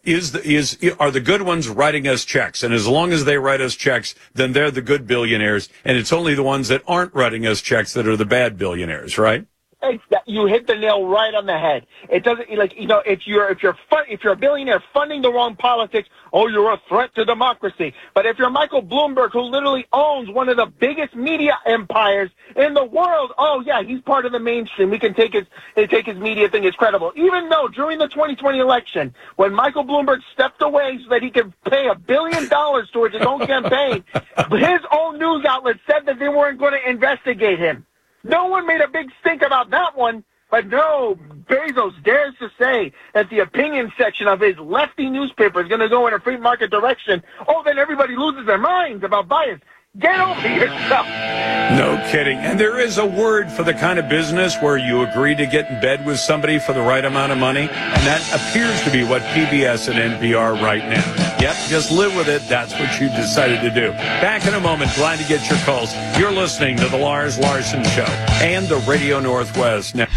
the good ones writing us checks. And as long as they write us checks, then they're the good billionaires. And it's only the ones that aren't writing us checks that are the bad billionaires, right? You hit the nail right on the head. It doesn't if you're a billionaire funding the wrong politics, you're a threat to democracy. But if you're Michael Bloomberg, who literally owns one of the biggest media empires in the world, he's part of the mainstream. We can take his media thing as credible. Even though during the 2020 election, when Michael Bloomberg stepped away so that he could pay $1 billion towards his own campaign, his own news outlet said that they weren't going to investigate him. No one made a big stink about that one, but no, Bezos dares to say that the opinion section of his lefty newspaper is going to go in a free market direction. Then everybody loses their minds about bias. Get over yourself. No kidding. And there is a word for the kind of business where you agree to get in bed with somebody for the right amount of money, and that appears to be what PBS and NPR right now. Yep, just live with it. That's what you decided to do. Back in a moment. Glad to get your calls. You're listening to The Lars Larson Show and the Radio Northwest Network.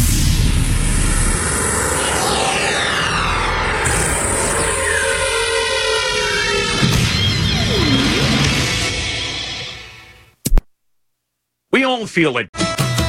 We all feel it.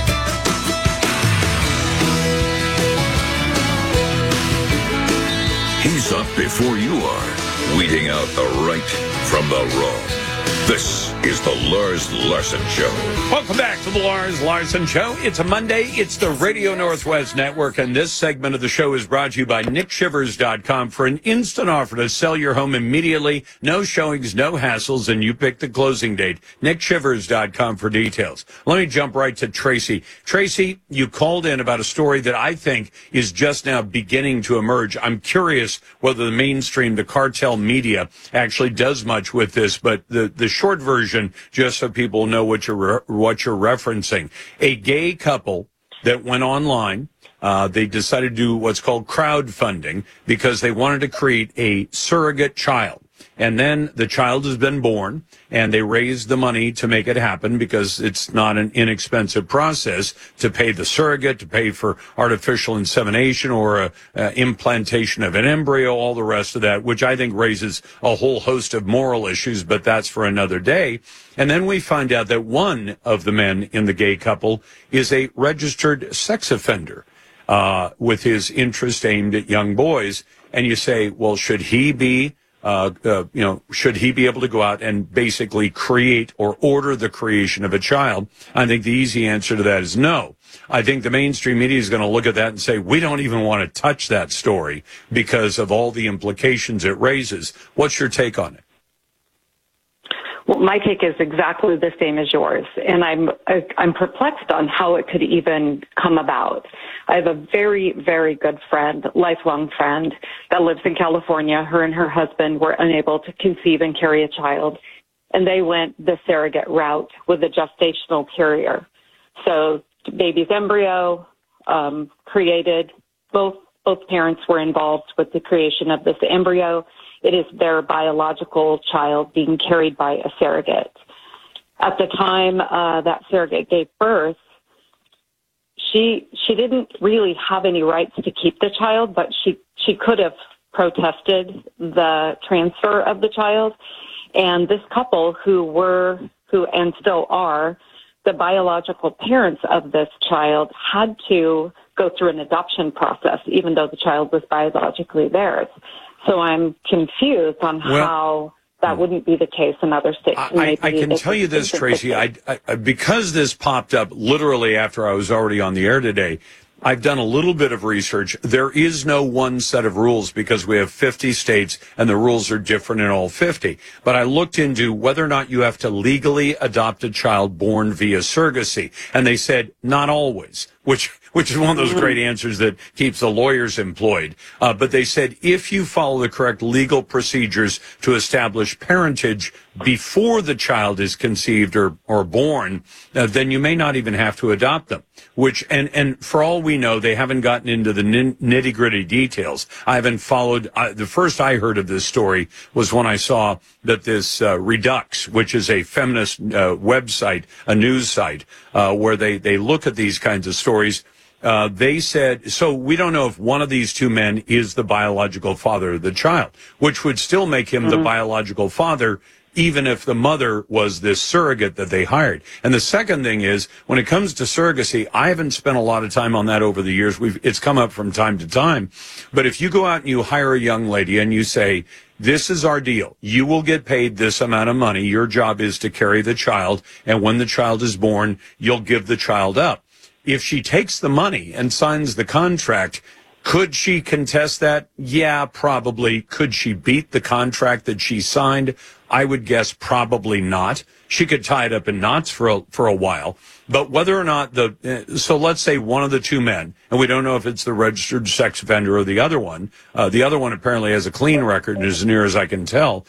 He's up before you are, weeding out the right from the wrong. This is the Lars Larson Show. Welcome back to the Lars Larson Show. It's a Monday. It's the Radio Northwest Network, and this segment of the show is brought to you by NickShivers.com for an instant offer to sell your home immediately. No showings, no hassles, and you pick the closing date. NickShivers.com for details. Let me jump right to Tracy. Tracy, you called in about a story that I think is just now beginning to emerge. I'm curious whether the mainstream, the cartel media, actually does much with this, but the short version, just so people know what you're referencing. A gay couple that went online, they decided to do what's called crowdfunding because they wanted to create a surrogate child. And then the child has been born, and they raise the money to make it happen because it's not an inexpensive process to pay the surrogate, to pay for artificial insemination or implantation of an embryo, all the rest of that, which I think raises a whole host of moral issues, but that's for another day. And then we find out that one of the men in the gay couple is a registered sex offender with his interest aimed at young boys. And you say, well, should he be should he be able to go out and basically create or order the creation of a child? I think the easy answer to that is no. I think the mainstream media is going to look at that and say, we don't even want to touch that story because of all the implications it raises. What's your take on it? Well, my take is exactly the same as yours, and I'm perplexed on how it could even come about. I have a very, very good friend, lifelong friend, that lives in California. Her and her husband were unable to conceive and carry a child, and they went the surrogate route with a gestational carrier. So baby's embryo created. Both parents were involved with the creation of this embryo. It is their biological child being carried by a surrogate. At the time that surrogate gave birth, she didn't really have any rights to keep the child, but she could have protested the transfer of the child. And this couple who and still are the biological parents of this child had to go through an adoption process, even though the child was biologically theirs. So I'm confused on how that wouldn't be the case in other states. I can tell you this, Tracy, I because this popped up literally after I was already on the air today, I've done a little bit of research. There is no one set of rules because we have 50 states and the rules are different in all 50. But I looked into whether or not you have to legally adopt a child born via surrogacy. And they said not always, which is one of those great answers that keeps the lawyers employed. But they said if you follow the correct legal procedures to establish parentage before the child is conceived or born, then you may not even have to adopt them. And for all we know, they haven't gotten into the nitty-gritty details. I haven't followed. The first I heard of this story was when I saw that this Redux, which is a feminist website, a news site, where they look at these kinds of stories. They said, so we don't know if one of these two men is the biological father of the child, which would still make him the biological father, even if the mother was this surrogate that they hired. And the second thing is, when it comes to surrogacy, I haven't spent a lot of time on that over the years. It's come up from time to time. But if you go out and you hire a young lady and you say, this is our deal. You will get paid this amount of money. Your job is to carry the child. And when the child is born, you'll give the child up. If she takes the money and signs the contract, could she contest that? Yeah, probably. Could she beat the contract that she signed? I would guess probably not. She could tie it up in knots for a while. But whether or not so let's say one of the two men, and we don't know if it's the registered sex offender or the other one apparently has a clean record, as near as I can tell.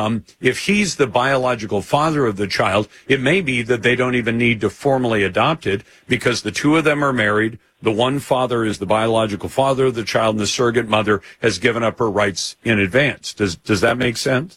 If he's the biological father of the child, it may be that they don't even need to formally adopt it because the two of them are married. The one father is the biological father of the child, and the surrogate mother has given up her rights in advance. Does that make sense?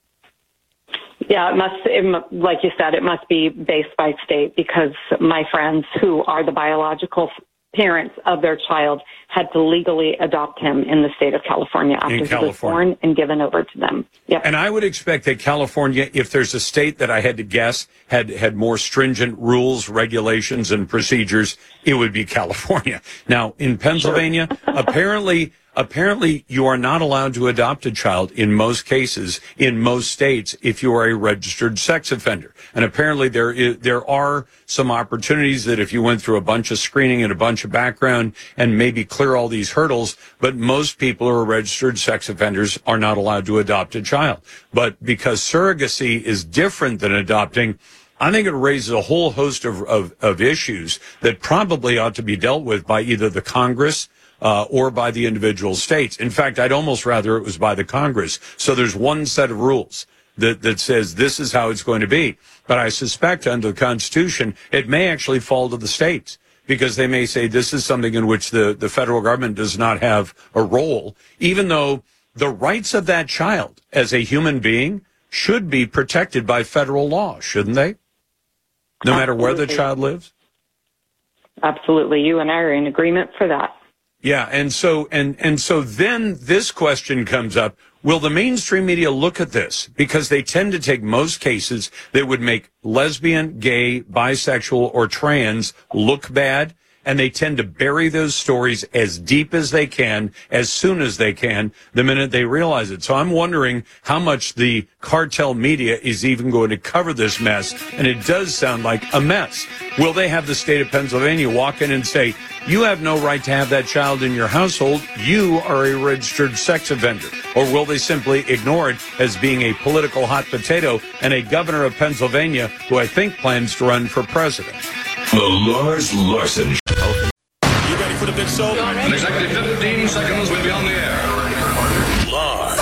Yeah, like you said, it must be based by state because my friends who are the biological parents of their child had to legally adopt him in the state of California after he was born and given over to them. Yep. And I would expect that California, if there's a state that I had to guess had more stringent rules, regulations, and procedures, it would be California. Now, in Pennsylvania, Apparently, you are not allowed to adopt a child in most cases, in most states, if you are a registered sex offender. And apparently there are some opportunities that if you went through a bunch of screening and a bunch of background and maybe clear all these hurdles, but most people who are registered sex offenders are not allowed to adopt a child. But because surrogacy is different than adopting, I think it raises a whole host of issues that probably ought to be dealt with by either the Congress or by the individual states. In fact, I'd almost rather it was by the Congress. So there's one set of rules that says this is how it's going to be. But I suspect under the Constitution, it may actually fall to the states because they may say this is something in which the federal government does not have a role, even though the rights of that child as a human being should be protected by federal law, shouldn't they? No matter where the child lives? Absolutely. You and I are in agreement for that. Yeah, and so then this question comes up. Will the mainstream media look at this? Because they tend to take most cases that would make lesbian, gay, bisexual, or trans look bad, and they tend to bury those stories as deep as they can, as soon as they can, the minute they realize it. So I'm wondering how much the cartel media is even going to cover this mess, and it does sound like a mess. Will they have the state of Pennsylvania walk in and say, you have no right to have that child in your household, you are a registered sex offender? Or will they simply ignore it as being a political hot potato and a governor of Pennsylvania who I think plans to run for president? The Lars Larson Show. You ready for the big show? In exactly 15 seconds, we'll be on the air. Lars.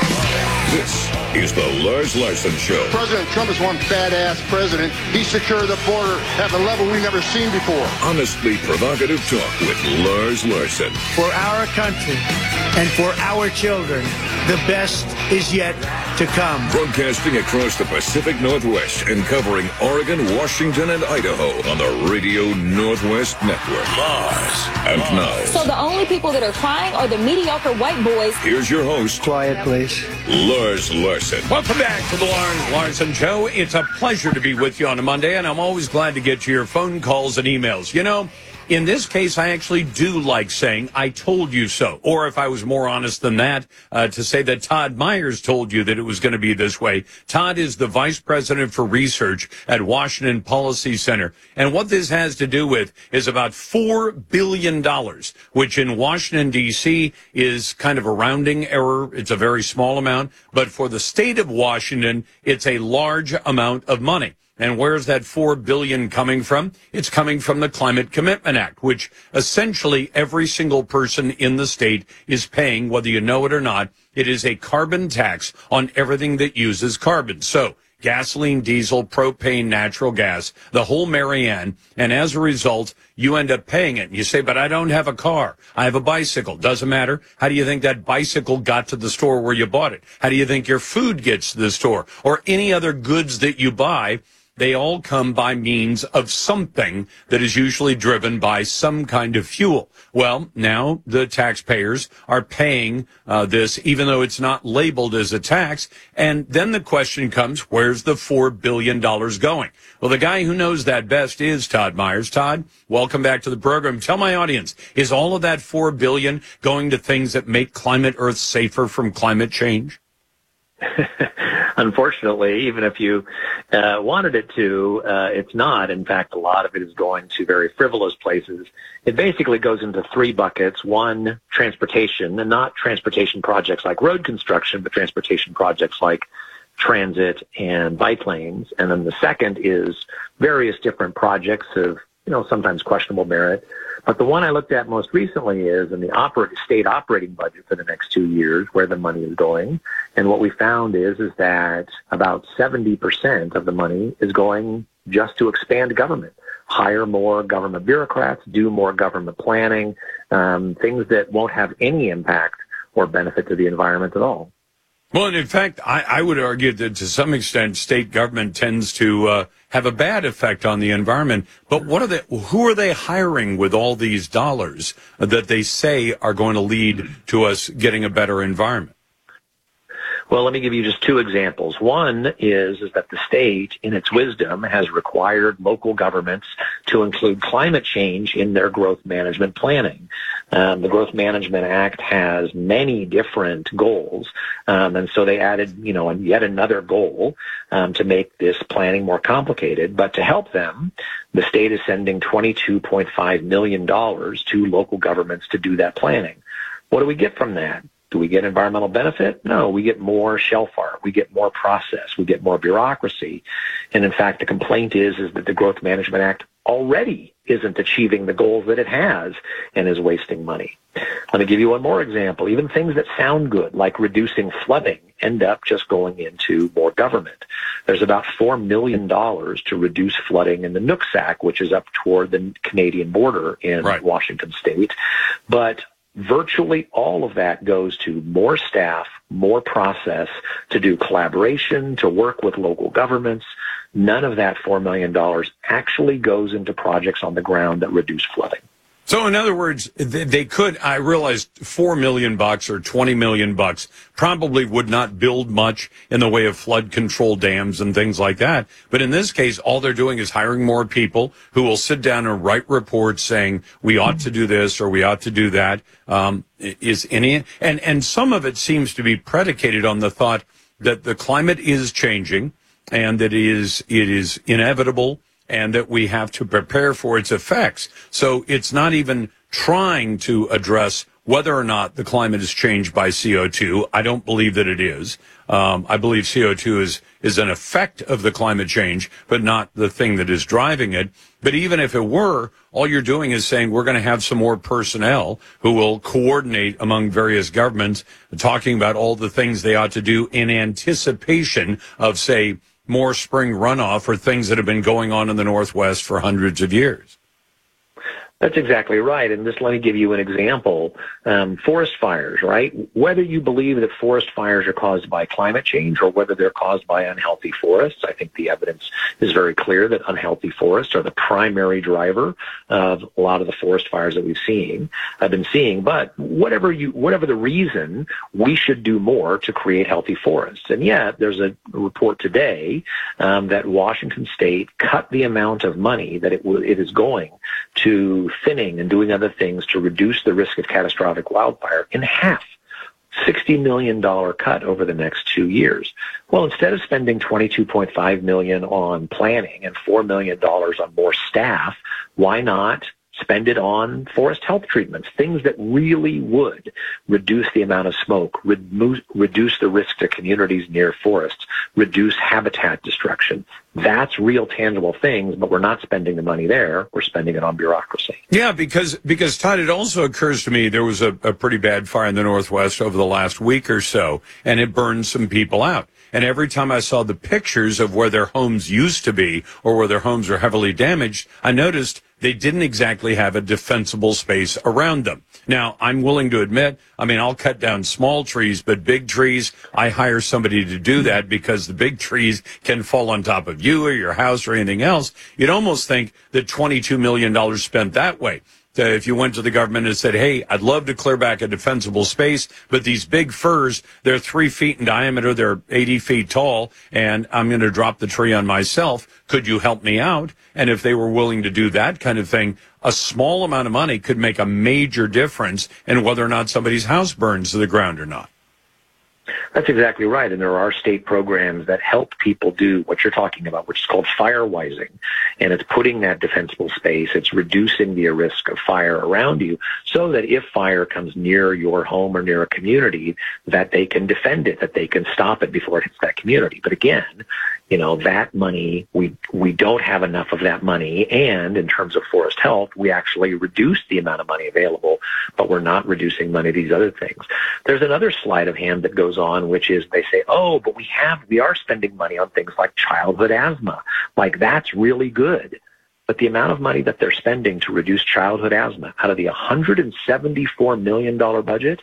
This is the Lars Larson Show. President Trump is one badass president. He secured the border at a level we've never seen before. Honestly provocative talk with Lars Larson. For our country and for our children, the best is yet to come. Broadcasting across the Pacific Northwest and covering Oregon, Washington, and Idaho on the Radio Northwest Network. Lars. And now. So the only people that are crying are the mediocre white boys. Here's your host. Quiet, please. Lars Larson. Welcome back to the Lars Larson Show. It's a pleasure to be with you on a Monday, and I'm always glad to get to your phone calls and emails. You know, in this case, I actually do like saying, I told you so. Or if I was more honest than that, to say that Todd Myers told you that it was going to be this way. Todd is the vice president for research at Washington Policy Center. And what this has to do with is about $4 billion, which in Washington, D.C. is kind of a rounding error. It's a very small amount. But for the state of Washington, it's a large amount of money. And where's that $4 billion coming from? It's coming from the Climate Commitment Act, which essentially every single person in the state is paying, whether you know it or not. It is a carbon tax on everything that uses carbon. So gasoline, diesel, propane, natural gas, the whole Marianne. And as a result, you end up paying it. And you say, but I don't have a car. I have a bicycle. Doesn't matter. How do you think that bicycle got to the store where you bought it? How do you think your food gets to the store? Or any other goods that you buy? They all come by means of something that is usually driven by some kind of fuel. Well, now the taxpayers are paying this, even though it's not labeled as a tax. And then the question comes, where's the $4 billion going? Well, the guy who knows that best is Todd Myers. Todd, welcome back to the program. Tell my audience, is all of that $4 billion going to things that make Climate Earth safer from climate change? Unfortunately, even if you wanted it to, it's not. In fact, a lot of it is going to very frivolous places. It basically goes into three buckets. One, transportation, and not transportation projects like road construction, but transportation projects like transit and bike lanes. And then the second is various different projects of, sometimes questionable merit. But the one I looked at most recently is in the state operating budget for the next 2 years, where the money is going. And what we found is that about 70% of the money is going just to expand government, hire more government bureaucrats, do more government planning, things that won't have any impact or benefit to the environment at all. Well, and in fact, I would argue that to some extent, state government tends to have a bad effect on the environment. But who are they hiring with all these dollars that they say are going to lead to us getting a better environment? Well, let me give you just two examples. One is that the state, in its wisdom, has required local governments to include climate change in their growth management planning. The Growth Management Act has many different goals, and so they added, yet another goal to make this planning more complicated. But to help them, the state is sending $22.5 million to local governments to do that planning. What do we get from that? Do we get environmental benefit? No, we get more shelf art. We get more process. We get more bureaucracy. And in fact, the complaint is that the Growth Management Act already isn't achieving the goals that it has and is wasting money. Let me give you one more example. Even things that sound good, like reducing flooding, end up just going into more government. There's about $4 million to reduce flooding in the Nooksack, which is up toward the Canadian border in Washington state. But virtually all of that goes to more staff, more process, to do collaboration, to work with local governments. None of that $4 million actually goes into projects on the ground that reduce flooding. So in other words, they could, I realized $4 million or $20 million probably would not build much in the way of flood control dams and things like that. But in this case, all they're doing is hiring more people who will sit down and write reports saying we ought to do this or we ought to do that. And some of it seems to be predicated on the thought that the climate is changing and that it is inevitable, and that we have to prepare for its effects. So it's not even trying to address whether or not the climate is changed by CO2. I don't believe that it is. I believe CO2 is an effect of the climate change, but not the thing that is driving it. But even if it were, all you're doing is saying we're going to have some more personnel who will coordinate among various governments, talking about all the things they ought to do in anticipation of, say, more spring runoff or things that have been going on in the Northwest for hundreds of years. That's exactly right. And just let me give you an example. Forest fires, right? Whether you believe that forest fires are caused by climate change or whether they're caused by unhealthy forests, I think the evidence is very clear that unhealthy forests are the primary driver of a lot of the forest fires that I've been seeing. But whatever the reason, we should do more to create healthy forests. And yet there's a report today that Washington State cut the amount of money that it is going to thinning and doing other things to reduce the risk of catastrophic wildfire in half. $60 million cut over the next 2 years. Well, instead of spending $22.5 million on planning and $4 million on more staff, why not spend it on forest health treatments, things that really would reduce the amount of smoke, reduce the risk to communities near forests, reduce habitat destruction. That's real tangible things, but we're not spending the money there. We're spending it on bureaucracy. Yeah, because Todd, it also occurs to me there was a pretty bad fire in the Northwest over the last week or so, and it burned some people out. And every time I saw the pictures of where their homes used to be or where their homes are heavily damaged, I noticed they didn't exactly have a defensible space around them. Now, I'm willing to admit, I'll cut down small trees, but big trees, I hire somebody to do that because the big trees can fall on top of you or your house or anything else. You'd almost think that $22 million spent that way. If you went to the government and said, hey, I'd love to clear back a defensible space, but these big firs, they're 3 feet in diameter, they're 80 feet tall, and I'm going to drop the tree on myself. Could you help me out? And if they were willing to do that kind of thing, a small amount of money could make a major difference in whether or not somebody's house burns to the ground or not. That's exactly right. And there are state programs that help people do what you're talking about, which is called firewising. And it's putting that defensible space. It's reducing the risk of fire around you so that if fire comes near your home or near a community, that they can defend it, that they can stop it before it hits that community. But again, that money, we don't have enough of that money. And in terms of forest health, we actually reduce the amount of money available, but we're not reducing money to these other things. There's another sleight of hand that goes on, which is they say, oh, but we are spending money on things like childhood asthma. Like, that's really good. But the amount of money that they're spending to reduce childhood asthma out of the $174 million budget,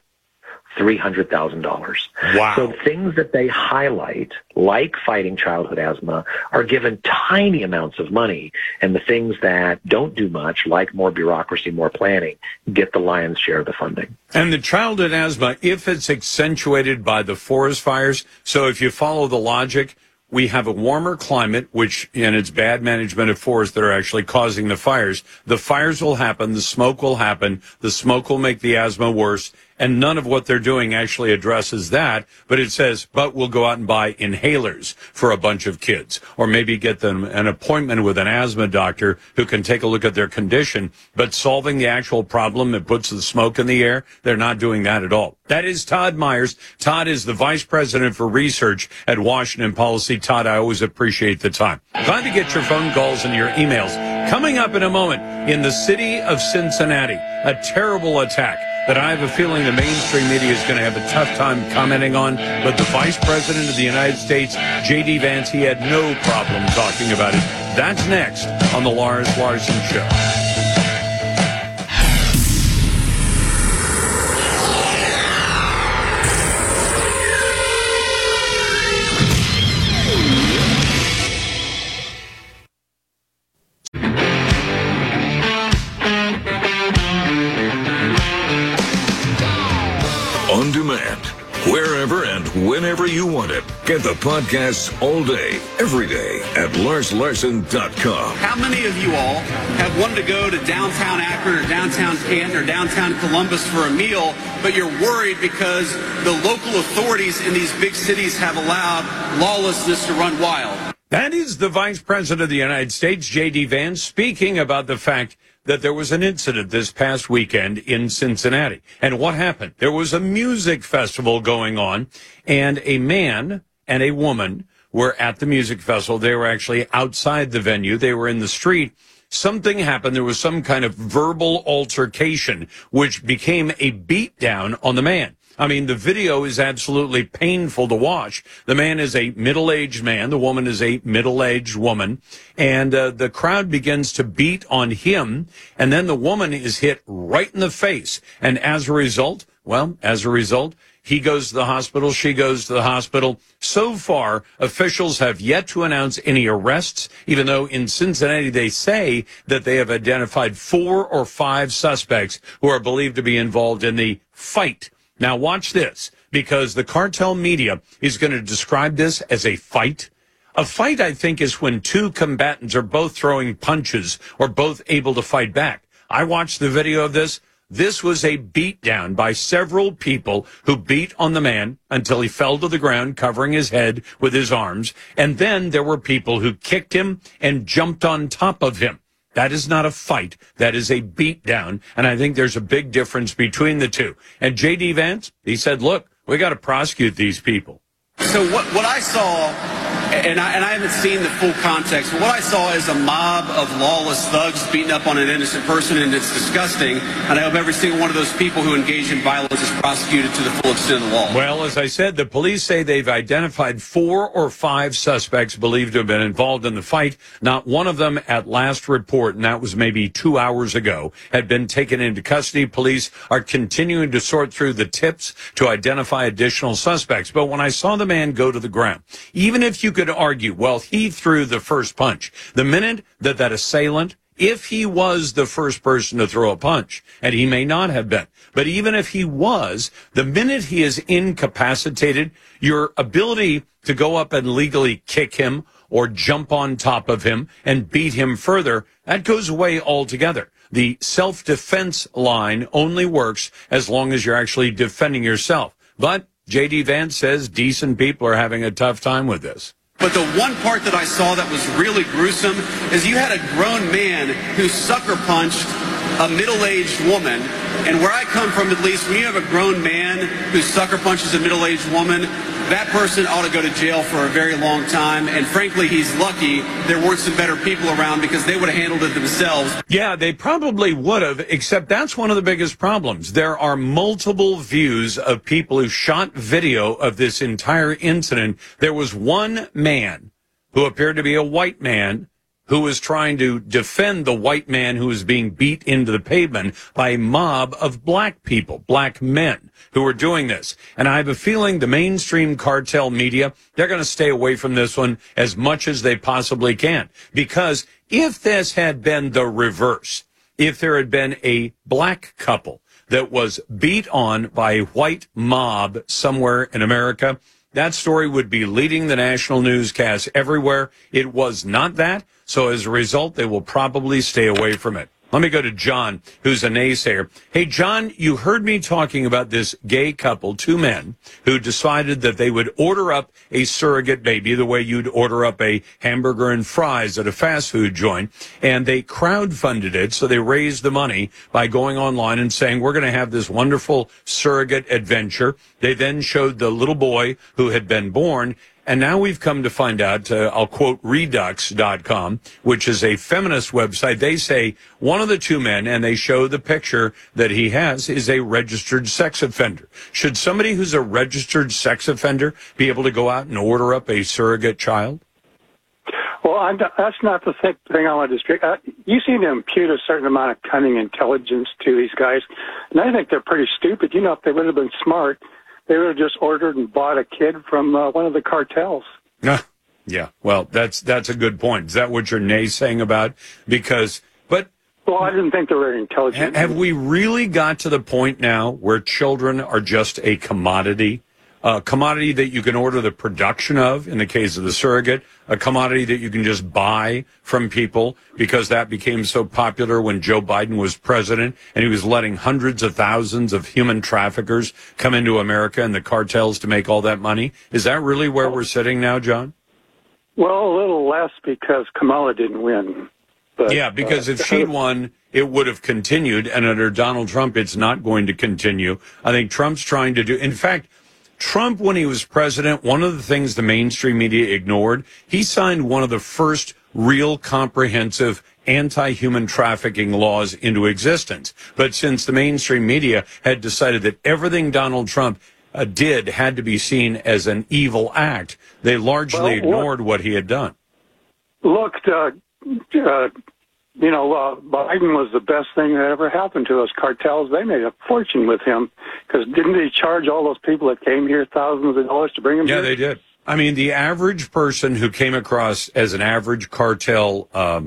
$300,000. Wow. So things that they highlight, like fighting childhood asthma, are given tiny amounts of money. And the things that don't do much, like more bureaucracy, more planning, get the lion's share of the funding. And the childhood asthma, if it's accentuated by the forest fires, so if you follow the logic, we have a warmer climate, and it's bad management of forests that are actually causing the fires. The fires will happen. The smoke will happen. The smoke will make the asthma worse. And none of what they're doing actually addresses that. But it says, but we'll go out and buy inhalers for a bunch of kids, or maybe get them an appointment with an asthma doctor who can take a look at their condition. But solving the actual problem that puts the smoke in the air, they're not doing that at all. That is Todd Myers. Todd is the Vice President for Research at Washington Policy. Todd, I always appreciate the time. Glad to get your phone calls and your emails. Coming up in a moment, in the city of Cincinnati, a terrible attack that I have a feeling the mainstream media is going to have a tough time commenting on. But the Vice President of the United States, J.D. Vance, he had no problem talking about it. That's next on the Lars Larson Show. whenever you want it. Get the podcasts all day, every day at LarsLarson.com. How many of you all have wanted to go to downtown Akron or downtown Canton or downtown Columbus for a meal, but you're worried because the local authorities in these big cities have allowed lawlessness to run wild? That is the Vice President of the United States, J.D. Vance, speaking about the fact that there was an incident this past weekend in Cincinnati. And what happened? There was a music festival going on, and a man and a woman were at the music festival. They were actually outside the venue. They were in the street. Something happened. There was some kind of verbal altercation, which became a beatdown on the man. I mean, the video is absolutely painful to watch. The man is a middle-aged man. The woman is a middle-aged woman. And the crowd begins to beat on him. And then the woman is hit right in the face. And as a result, he goes to the hospital. She goes to the hospital. So far, officials have yet to announce any arrests, even though in Cincinnati they say that they have identified 4 or 5 suspects who are believed to be involved in the fight. Now watch this, because the cartel media is going to describe this as a fight. A fight, I think, is when two combatants are both throwing punches or both able to fight back. I watched the video of this. This was a beatdown by several people who beat on the man until he fell to the ground, covering his head with his arms. And then there were people who kicked him and jumped on top of him. That is not a fight. That is a beatdown. And I think there's a big difference between the two. And J.D. Vance, he said, look, we got to prosecute these people. So what I saw, and I haven't seen the full context, but what I saw is a mob of lawless thugs beating up on an innocent person, and it's disgusting. And I hope every single one of those people who engage in violence is prosecuted to the full extent of the law. Well, as I said, the police say they've identified 4 or 5 suspects believed to have been involved in the fight. Not one of them at last report, and that was maybe 2 hours ago, had been taken into custody. Police are continuing to sort through the tips to identify additional suspects. But when I saw the man go to the ground, even if you could argue, well, he threw the first punch. The minute that assailant, if he was the first person to throw a punch, and he may not have been, but even if he was, the minute he is incapacitated, your ability to go up and legally kick him or jump on top of him and beat him further, that goes away altogether. The self-defense line only works as long as you're actually defending yourself. But J.D. Vance says decent people are having a tough time with this. But the one part that I saw that was really gruesome is you had a grown man who sucker punched a middle-aged woman. And where I come from, at least, when you have a grown man who sucker punches a middle-aged woman, that person ought to go to jail for a very long time. And frankly, he's lucky there weren't some better people around, because they would have handled it themselves. Yeah, they probably would have, except that's one of the biggest problems. There are multiple views of people who shot video of this entire incident. There was one man who appeared to be a white man who was trying to defend the white man who was being beat into the pavement by a mob of black people, black men who were doing this. And I have a feeling the mainstream cartel media, they're going to stay away from this one as much as they possibly can. Because if this had been the reverse, if there had been a black couple that was beat on by a white mob somewhere in America, that story would be leading the national newscast everywhere. It was not that. So as a result, they will probably stay away from it. Let me go to John, who's a naysayer. Hey, John, you heard me talking about this gay couple, 2 men, who decided that they would order up a surrogate baby the way you'd order up a hamburger and fries at a fast food joint. And they crowdfunded it. So they raised the money by going online and saying, we're going to have this wonderful surrogate adventure. They then showed the little boy who had been born. And now we've come to find out, I'll quote Redux.com, which is a feminist website. They say one of the 2 men, and they show the picture that he has, is a registered sex offender. Should somebody who's a registered sex offender be able to go out and order up a surrogate child? Well, that's not the thing I want to district. You seem to impute a certain amount of cunning intelligence to these guys, and I think they're pretty stupid. You know, if they would have been smart, they would have just ordered and bought a kid from one of the cartels. Yeah, well, that's a good point. Is that what you're naysaying about? Well, I didn't think they were very intelligent. Have we really got to the point now where children are just a commodity, a commodity that you can order the production of, in the case of the surrogate, a commodity that you can just buy from people because that became so popular when Joe Biden was president and he was letting hundreds of thousands of human traffickers come into America and the cartels to make all that money. Is that really where we're sitting now, John? Well, a little less because Kamala didn't win. But, yeah, because if she'd won, it would have continued, and under Donald Trump, it's not going to continue. I think Trump's trying to do, in fact, Trump, when he was president, one of the things the mainstream media ignored, he signed one of the first real comprehensive anti-human trafficking laws into existence. But since the mainstream media had decided that everything Donald Trump did had to be seen as an evil act, they largely ignored what he had done. Look, Biden was the best thing that ever happened to us. Cartels, they made a fortune with him because didn't they charge all those people that came here thousands of dollars to bring them here? Yeah, they did. I mean, the average person who came across as an average cartel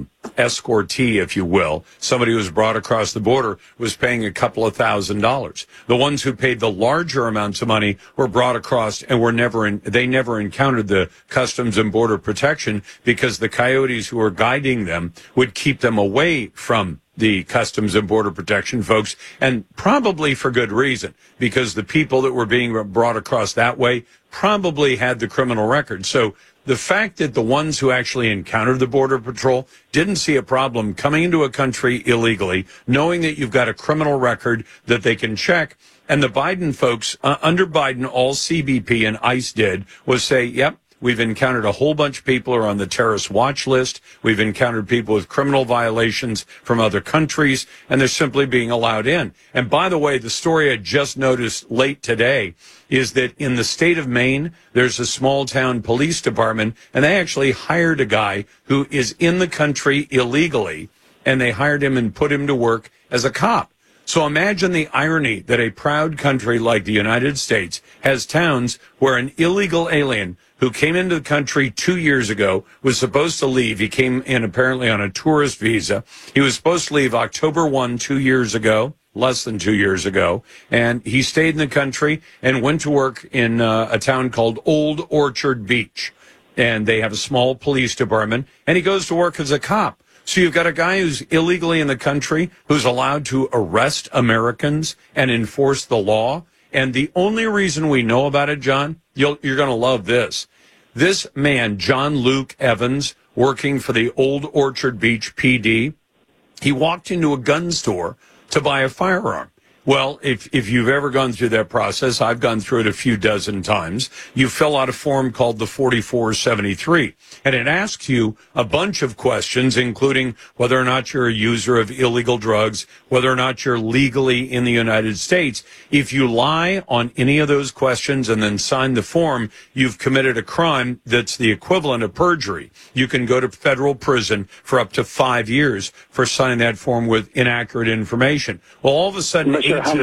escortee, if you will, somebody who was brought across the border, was paying a couple of $1,000s. The ones who paid the larger amounts of money were brought across and they never encountered the Customs and Border Protection because the coyotes who were guiding them would keep them away from the Customs and Border Protection folks, and probably for good reason, because the people that were being brought across that way probably had the criminal record. So the fact that the ones who actually encountered the Border Patrol didn't see a problem coming into a country illegally, knowing that you've got a criminal record that they can check, and the Biden folks, under Biden, all CBP and ICE did was say, yep, we've encountered a whole bunch of people who are on the terrorist watch list. We've encountered people with criminal violations from other countries, and they're simply being allowed in. And by the way, the story I just noticed late today is that in the state of Maine, there's a small town police department, and they actually hired a guy who is in the country illegally, and they hired him and put him to work as a cop. So imagine the irony that a proud country like the United States has towns where an illegal alien who came into the country 2 years ago was supposed to leave. He came in apparently on a tourist visa. He was supposed to leave October 1, 2 years ago, less than 2 years ago. And he stayed in the country and went to work in a town called Old Orchard Beach. And they have a small police department, and he goes to work as a cop. So you've got a guy who's illegally in the country, who's allowed to arrest Americans and enforce the law. And the only reason we know about it, John, you're going to love this. This man, John Luke Evans, working for the Old Orchard Beach PD, he walked into a gun store to buy a firearm. Well, if you've ever gone through that process, I've gone through it a few dozen times, you fill out a form called the 4473, and it asks you a bunch of questions, including whether or not you're a user of illegal drugs, whether or not you're legally in the United States. If you lie on any of those questions and then sign the form, you've committed a crime that's the equivalent of perjury. You can go to federal prison for up to 5 years for signing that form with inaccurate information. Well, all of a sudden,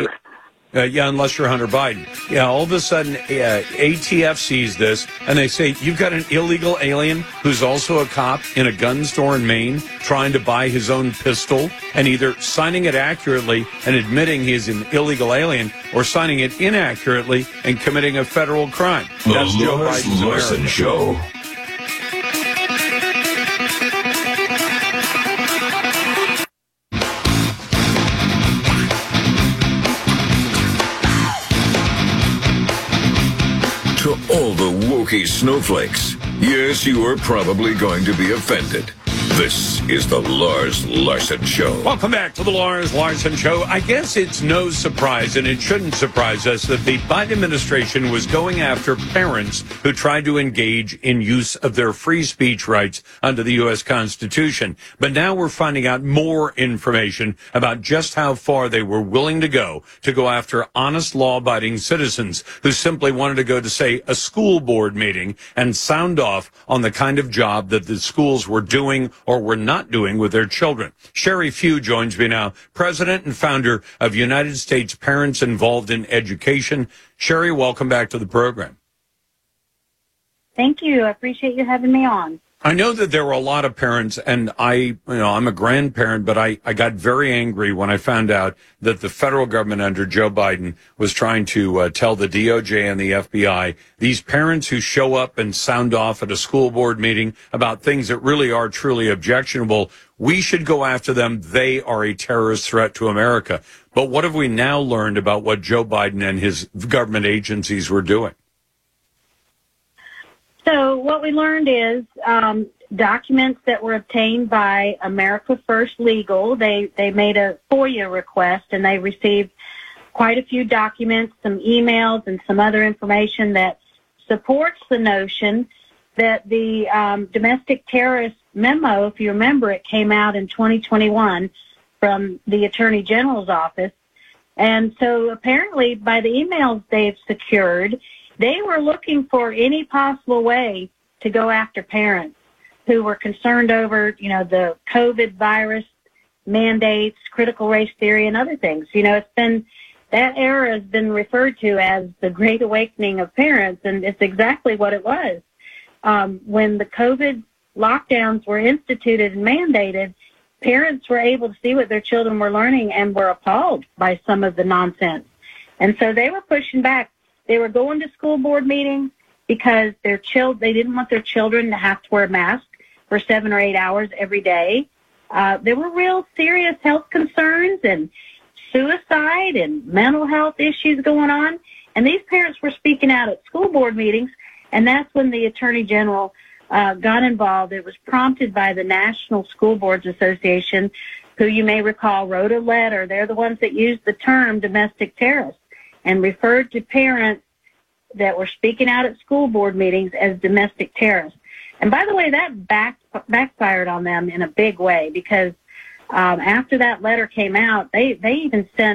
unless you're Hunter Biden. Yeah, all of a sudden, ATF sees this, and they say, you've got an illegal alien who's also a cop in a gun store in Maine trying to buy his own pistol, and either signing it accurately and admitting he's an illegal alien, or signing it inaccurately and committing a federal crime. That's The Joe Lars Biden's Larson America. Show. To all the wokey snowflakes, yes, you are probably going to be offended. This is the Lars Larson Show. Welcome back to the Lars Larson Show. I guess it's no surprise, and it shouldn't surprise us, that the Biden administration was going after parents who tried to engage in use of their free speech rights under the U.S. Constitution. But now we're finding out more information about just how far they were willing to go after honest, law-abiding citizens who simply wanted to go to, say, a school board meeting and sound off on the kind of job that the schools were doing or were not doing with their children. Sherry Few joins me now, president and founder of United States Parents Involved in Education. Sherry, welcome back to the program. Thank you. I appreciate you having me on. I know that there were a lot of parents, and I'm a grandparent, but I got very angry when I found out that the federal government under Joe Biden was trying to tell the DOJ and the FBI, these parents who show up and sound off at a school board meeting about things that really are truly objectionable, we should go after them. They are a terrorist threat to America. But what have we now learned about what Joe Biden and his government agencies were doing? So what we learned is documents that were obtained by America First Legal. They made a FOIA request, and they received quite a few documents, some emails, and some other information that supports the notion that the domestic terrorist memo, if you remember, it came out in 2021 from the Attorney General's office. And so apparently by the emails they've secured, they were looking for any possible way to go after parents who were concerned over, the COVID virus mandates, critical race theory, and other things. That era has been referred to as the Great Awakening of parents, and it's exactly what it was. When the COVID lockdowns were instituted and mandated, parents were able to see what their children were learning and were appalled by some of the nonsense. And so they were pushing back. They were going to school board meetings because they didn't want their children to have to wear a mask for 7 or 8 hours every day. There were real serious health concerns and suicide and mental health issues going on. And these parents were speaking out at school board meetings, and that's when the Attorney General got involved. It was prompted by the National School Boards Association, who you may recall wrote a letter. They're the ones that used the term domestic terrorist and referred to parents that were speaking out at school board meetings as domestic terrorists. And by the way, that backfired on them in a big way, because after that letter came out, they even sent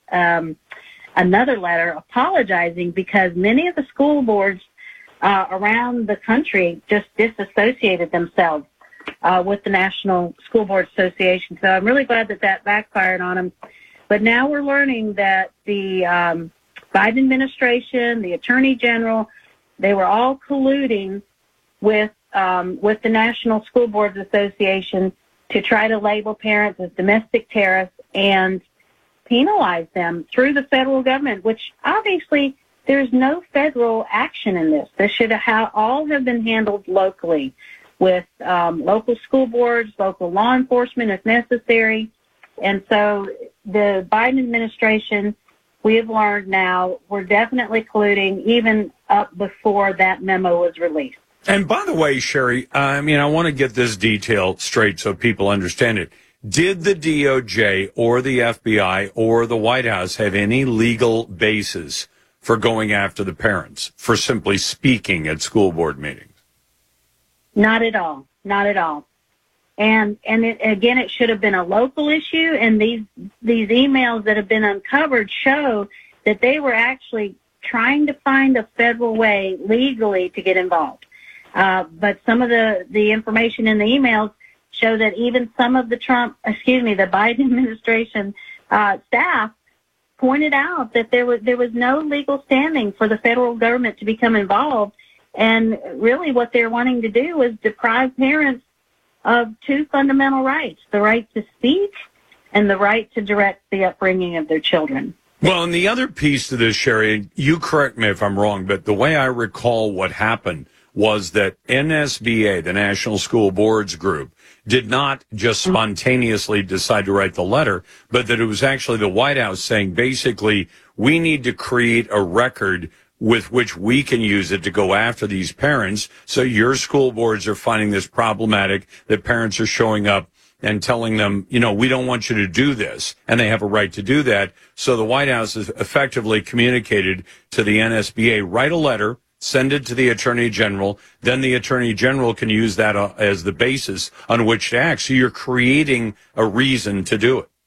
another letter apologizing because many of the school boards around the country just disassociated themselves with the National School Board Association. So I'm really glad that backfired on them. But now we're learning that the Biden administration, the Attorney General, they were all colluding with the National School Boards Association to try to label parents as domestic terrorists and penalize them through the federal government, which obviously there's no federal action in this. This should all have been handled locally with local school boards, local law enforcement if necessary. And so the Biden administration, we have learned now, we're definitely colluding even up before that memo was released. And by the way, Sherry, I want to get this detail straight so people understand it. Did the DOJ or the FBI or the White House have any legal basis for going after the parents for simply speaking at school board meetings? Not at all. Not at all. And it should have been a local issue, and these emails that have been uncovered show that they were actually trying to find a federal way legally to get involved. But some of the information in the emails show that even some of the Biden administration staff pointed out that there was no legal standing for the federal government to become involved, and really what they're wanting to do was deprive parents of two fundamental rights, the right to speak and the right to direct the upbringing of their children. Well, and the other piece to this, Sherry, you correct me if I'm wrong, but the way I recall what happened was that NSBA, the National School Boards Group, did not just spontaneously decide to write the letter, but that it was actually the White House saying, basically, we need to create a record with which we can use it to go after these parents. So your school boards are finding this problematic, that parents are showing up and telling them, we don't want you to do this. And they have a right to do that. So the White House has effectively communicated to the NSBA, write a letter, send it to the Attorney General. Then the Attorney General can use that as the basis on which to act. So you're creating a reason to do it.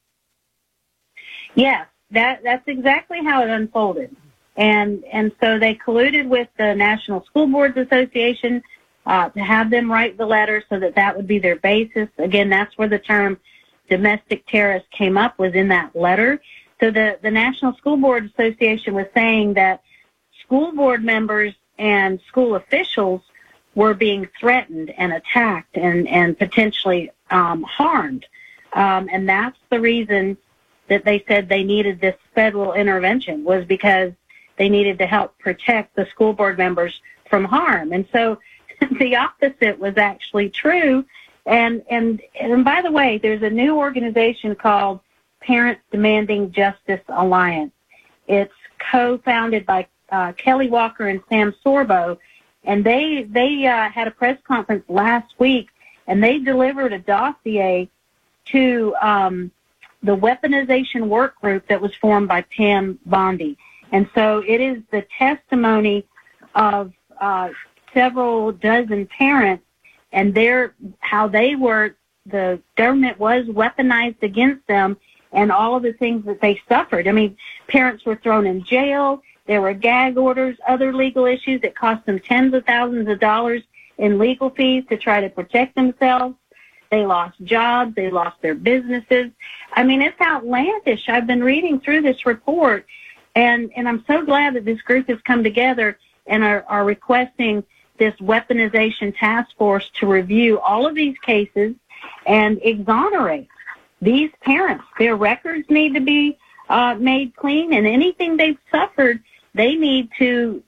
Yes, that's exactly how it unfolded. And so they colluded with the National School Boards Association to have them write the letter so that would be their basis. Again, that's where the term domestic terrorist came up, was in that letter. So the National School Board Association was saying that school board members and school officials were being threatened and attacked and potentially harmed. And that's the reason that they said they needed this federal intervention, was because they needed to help protect the school board members from harm. And so the opposite was actually true. And by the way, there's a new organization called Parents Demanding Justice Alliance. It's co-founded by Kelly Walker and Sam Sorbo, and they had a press conference last week, and they delivered a dossier to the weaponization work group that was formed by Pam Bondi. And so it is the testimony of several dozen parents and how the government was weaponized against them and all of the things that they suffered. I mean, parents were thrown in jail. There were gag orders, other legal issues that cost them tens of thousands of dollars in legal fees to try to protect themselves. They lost jobs. They lost their businesses. I mean, it's outlandish. I've been reading through this report, and I'm so glad that this group has come together and are requesting this weaponization task force to review all of these cases and exonerate these parents. Their records need to be made clean, and anything they've suffered, they need to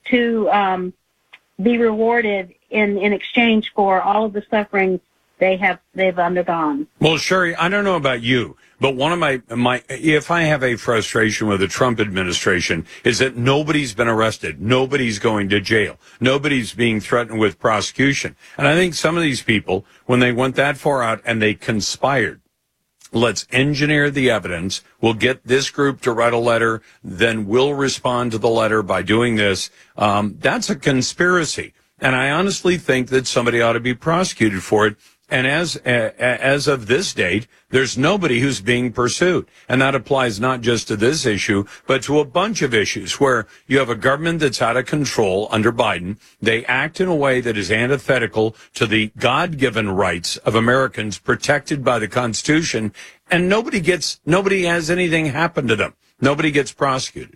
be rewarded in exchange for all of the suffering they've undergone. Well, Sherry, I don't know about you, but one of my if I have a frustration with the Trump administration is that nobody's been arrested, nobody's going to jail, nobody's being threatened with prosecution. And I think some of these people, when they went that far out and they conspired, let's engineer the evidence, we'll get this group to write a letter, then we'll respond to the letter by doing this, that's a conspiracy. And I honestly think that somebody ought to be prosecuted for it. And as of this date, there's nobody who's being pursued. And that applies not just to this issue, but to a bunch of issues where you have a government that's out of control under Biden. They act in a way that is antithetical to the God-given rights of Americans protected by the Constitution. And nobody has anything happen to them. Nobody gets prosecuted.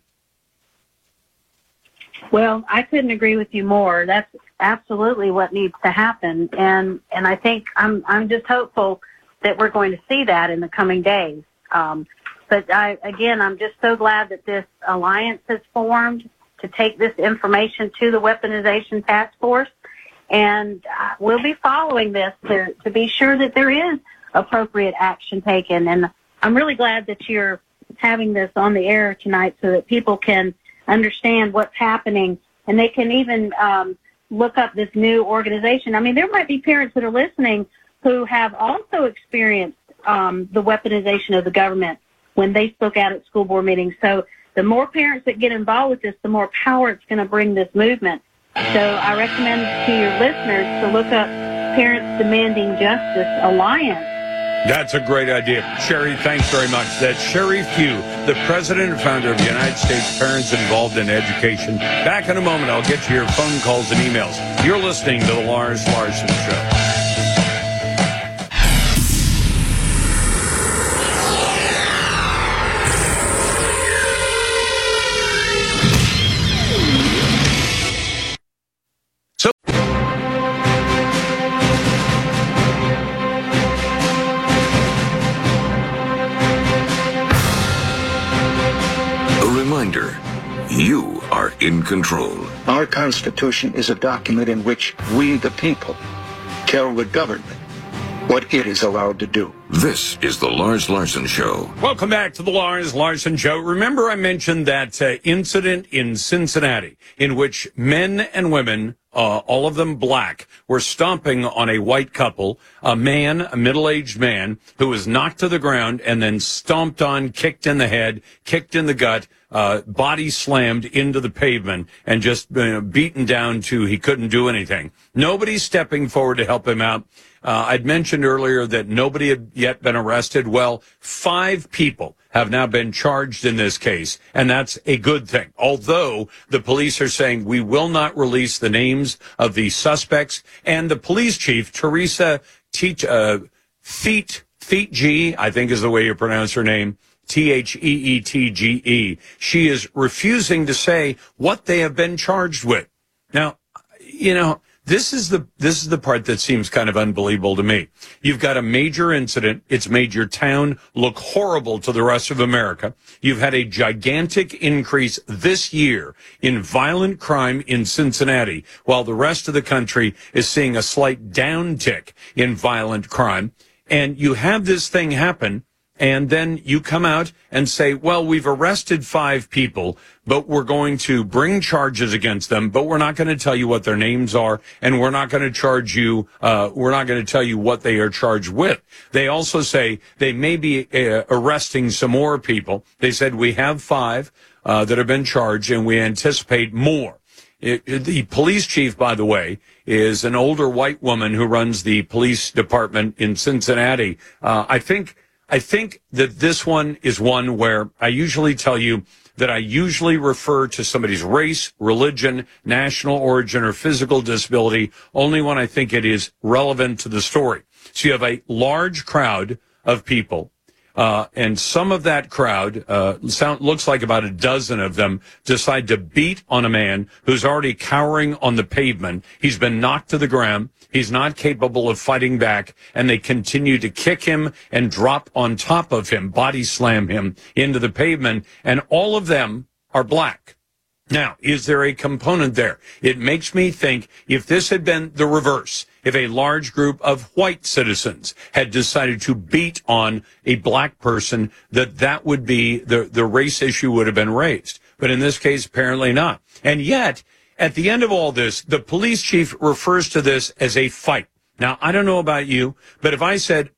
Well, I couldn't agree with you more. That's absolutely what needs to happen, and I think I'm just hopeful that we're going to see that in the coming days. But I'm just so glad that this alliance has formed to take this information to the weaponization task force, and we'll be following this to be sure that there is appropriate action taken. And I'm really glad that you're having this on the air tonight so that people can understand what's happening, and they can even look up this new organization. I mean, there might be parents that are listening who have also experienced the weaponization of the government when they spoke out at school board meetings. So the more parents that get involved with this, the more power it's going to bring this movement. So I recommend to your listeners to look up Parents Demanding Justice Alliance. That's a great idea. Sherry, thanks very much. That's Sherry Few, the president and founder of the United States Parents Involved in Education. Back in a moment, I'll get to your phone calls and emails. You're listening to The Lars Larson Show. You are in control. Our Constitution is a document in which we, the people, tell the government what it is allowed to do. This is the Lars Larson Show. Welcome back to the Lars Larson Show. Remember I mentioned that incident in Cincinnati in which men and women, all of them black, were stomping on a white couple, a middle-aged man, who was knocked to the ground and then stomped on, kicked in the head, kicked in the gut, body slammed into the pavement and just beaten down to he couldn't do anything. Nobody's stepping forward to help him out. I'd mentioned earlier that nobody had yet been arrested. Well, 5 people have now been charged in this case, and that's a good thing. Although the police are saying we will not release the names of the suspects, and the police chief, Teresa Theetge, I think is the way you pronounce her name, Theetge, she is refusing to say what they have been charged with. Now, This is the part that seems kind of unbelievable to me. You've got a major incident. It's made your town look horrible to the rest of America. You've had a gigantic increase this year in violent crime in Cincinnati, while the rest of the country is seeing a slight downtick in violent crime. And you have this thing happen, and then you come out and say, well, we've arrested 5 people, but we're going to bring charges against them, but we're not going to tell you what their names are, and we're not going to charge you, we're not going to tell you what they are charged with. They also say they may be arresting some more people. They said we have 5 that have been charged, and we anticipate more. The police chief, by the way, is an older white woman who runs the police department in Cincinnati. I think that this one is one where I usually tell you that I usually refer to somebody's race, religion, national origin, or physical disability only when I think it is relevant to the story. So you have a large crowd of people, and some of that crowd, looks like about a dozen of them, decide to beat on a man who's already cowering on the pavement. He's been knocked to the ground. He's not capable of fighting back, and they continue to kick him and drop on top of him, body slam him into the pavement, and all of them are black. Now, is there a component there? It makes me think if this had been the reverse, if a large group of white citizens had decided to beat on a black person, that would be, the race issue would have been raised. But in this case, apparently not. And yet, at the end of all this, the police chief refers to this as a fight. Now, I don't know about you, but if I said,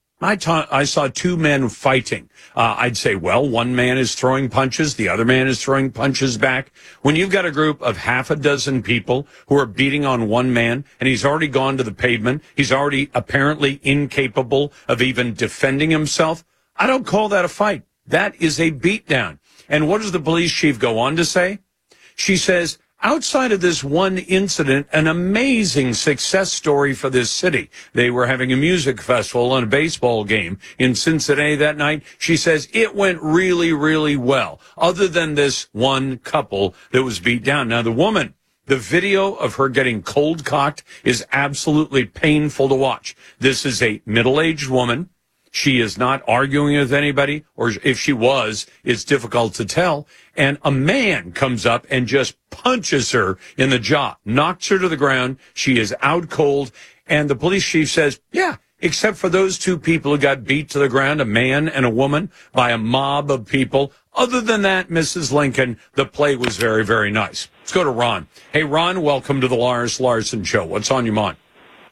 I saw 2 men fighting, I'd say, well, one man is throwing punches, the other man is throwing punches back. When you've got a group of half a dozen people who are beating on one man, and he's already gone to the pavement, he's already apparently incapable of even defending himself, I don't call that a fight. That is a beatdown. And what does the police chief go on to say? She says, outside of this one incident, an amazing success story for this city. They were having a music festival and a baseball game in Cincinnati that night. She says it went really, really well, other than this one couple that was beat down. Now, the woman, the video of her getting cold cocked is absolutely painful to watch. This is a middle-aged woman. She is not arguing with anybody, or if she was, it's difficult to tell. And a man comes up and just punches her in the jaw, knocks her to the ground. She is out cold. And the police chief says, yeah, except for those 2 people who got beat to the ground, a man and a woman, by a mob of people. Other than that, Mrs. Lincoln, the play was very, very nice. Let's go to Ron. Hey, Ron, welcome to the Lars Larson Show. What's on your mind?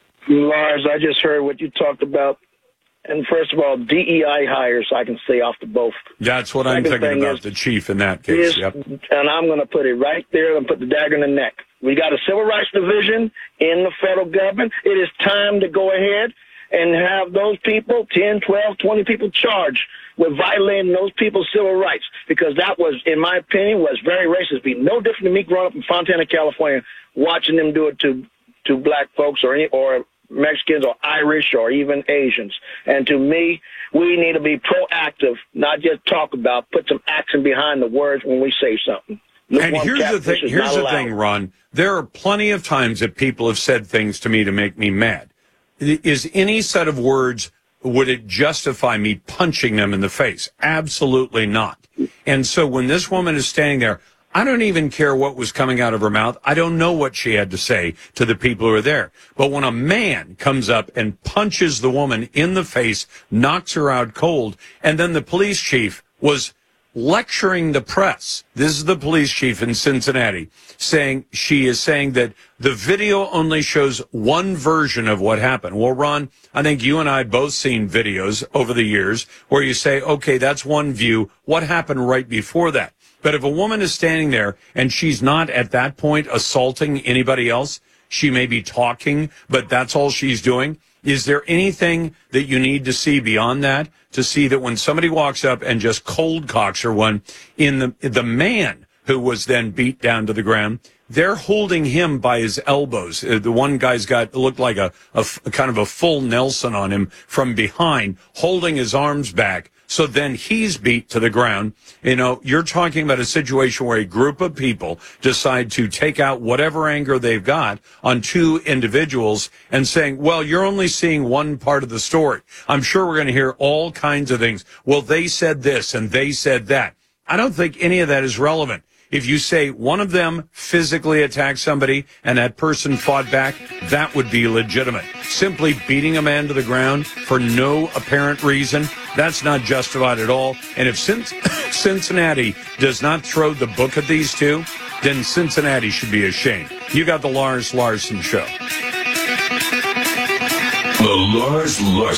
Lars, I just heard what you talked about. And first of all, DEI hires, I can say off the both. That's what I'm thinking about, the chief in that case. Yep. And I'm going to put it right there and put the dagger in the neck. We got a civil rights division in the federal government. It is time to go ahead and have those people, 10, 12, 20 people charged with violating those people's civil rights, because that was, in my opinion, was very racist. Be no different than me growing up in Fontana, California, watching them do it to black folks or Mexicans or Irish or even Asians. And to me, we need to be proactive, not just talk about, put some action behind the words when we say something. And here's the thing, Ron. There are plenty of times that people have said things to me to make me mad. Is any set of words, would it justify me punching them in the face? Absolutely not. And so when this woman is standing there, I don't even care what was coming out of her mouth. I don't know what she had to say to the people who are there. But when a man comes up and punches the woman in the face, knocks her out cold, and then the police chief was lecturing the press. This is the police chief in Cincinnati she is saying that the video only shows one version of what happened. Well, Ron, I think you and I both seen videos over the years where you say, okay, that's one view. What happened right before that? But if a woman is standing there and she's not at that point assaulting anybody else, she may be talking, but that's all she's doing. Is there anything that you need to see beyond that to see that when somebody walks up and just cold cocks her one, in the man who was then beat down to the ground, they're holding him by his elbows. The one guy's looked like a kind of a full Nelson on him from behind, holding his arms back So then he's beat to the ground. You know, you're talking about a situation where a group of people decide to take out whatever anger they've got on two individuals and saying, well, you're only seeing one part of the story. I'm sure we're going to hear all kinds of things. Well, they said this and they said that. I don't think any of that is relevant. If you say one of them physically attacked somebody and that person fought back, that would be legitimate. Simply beating a man to the ground for no apparent reason, that's not justified at all. And if Cincinnati does not throw the book at these two, then Cincinnati should be ashamed. You got the Lars Larson Show. The Lars Larson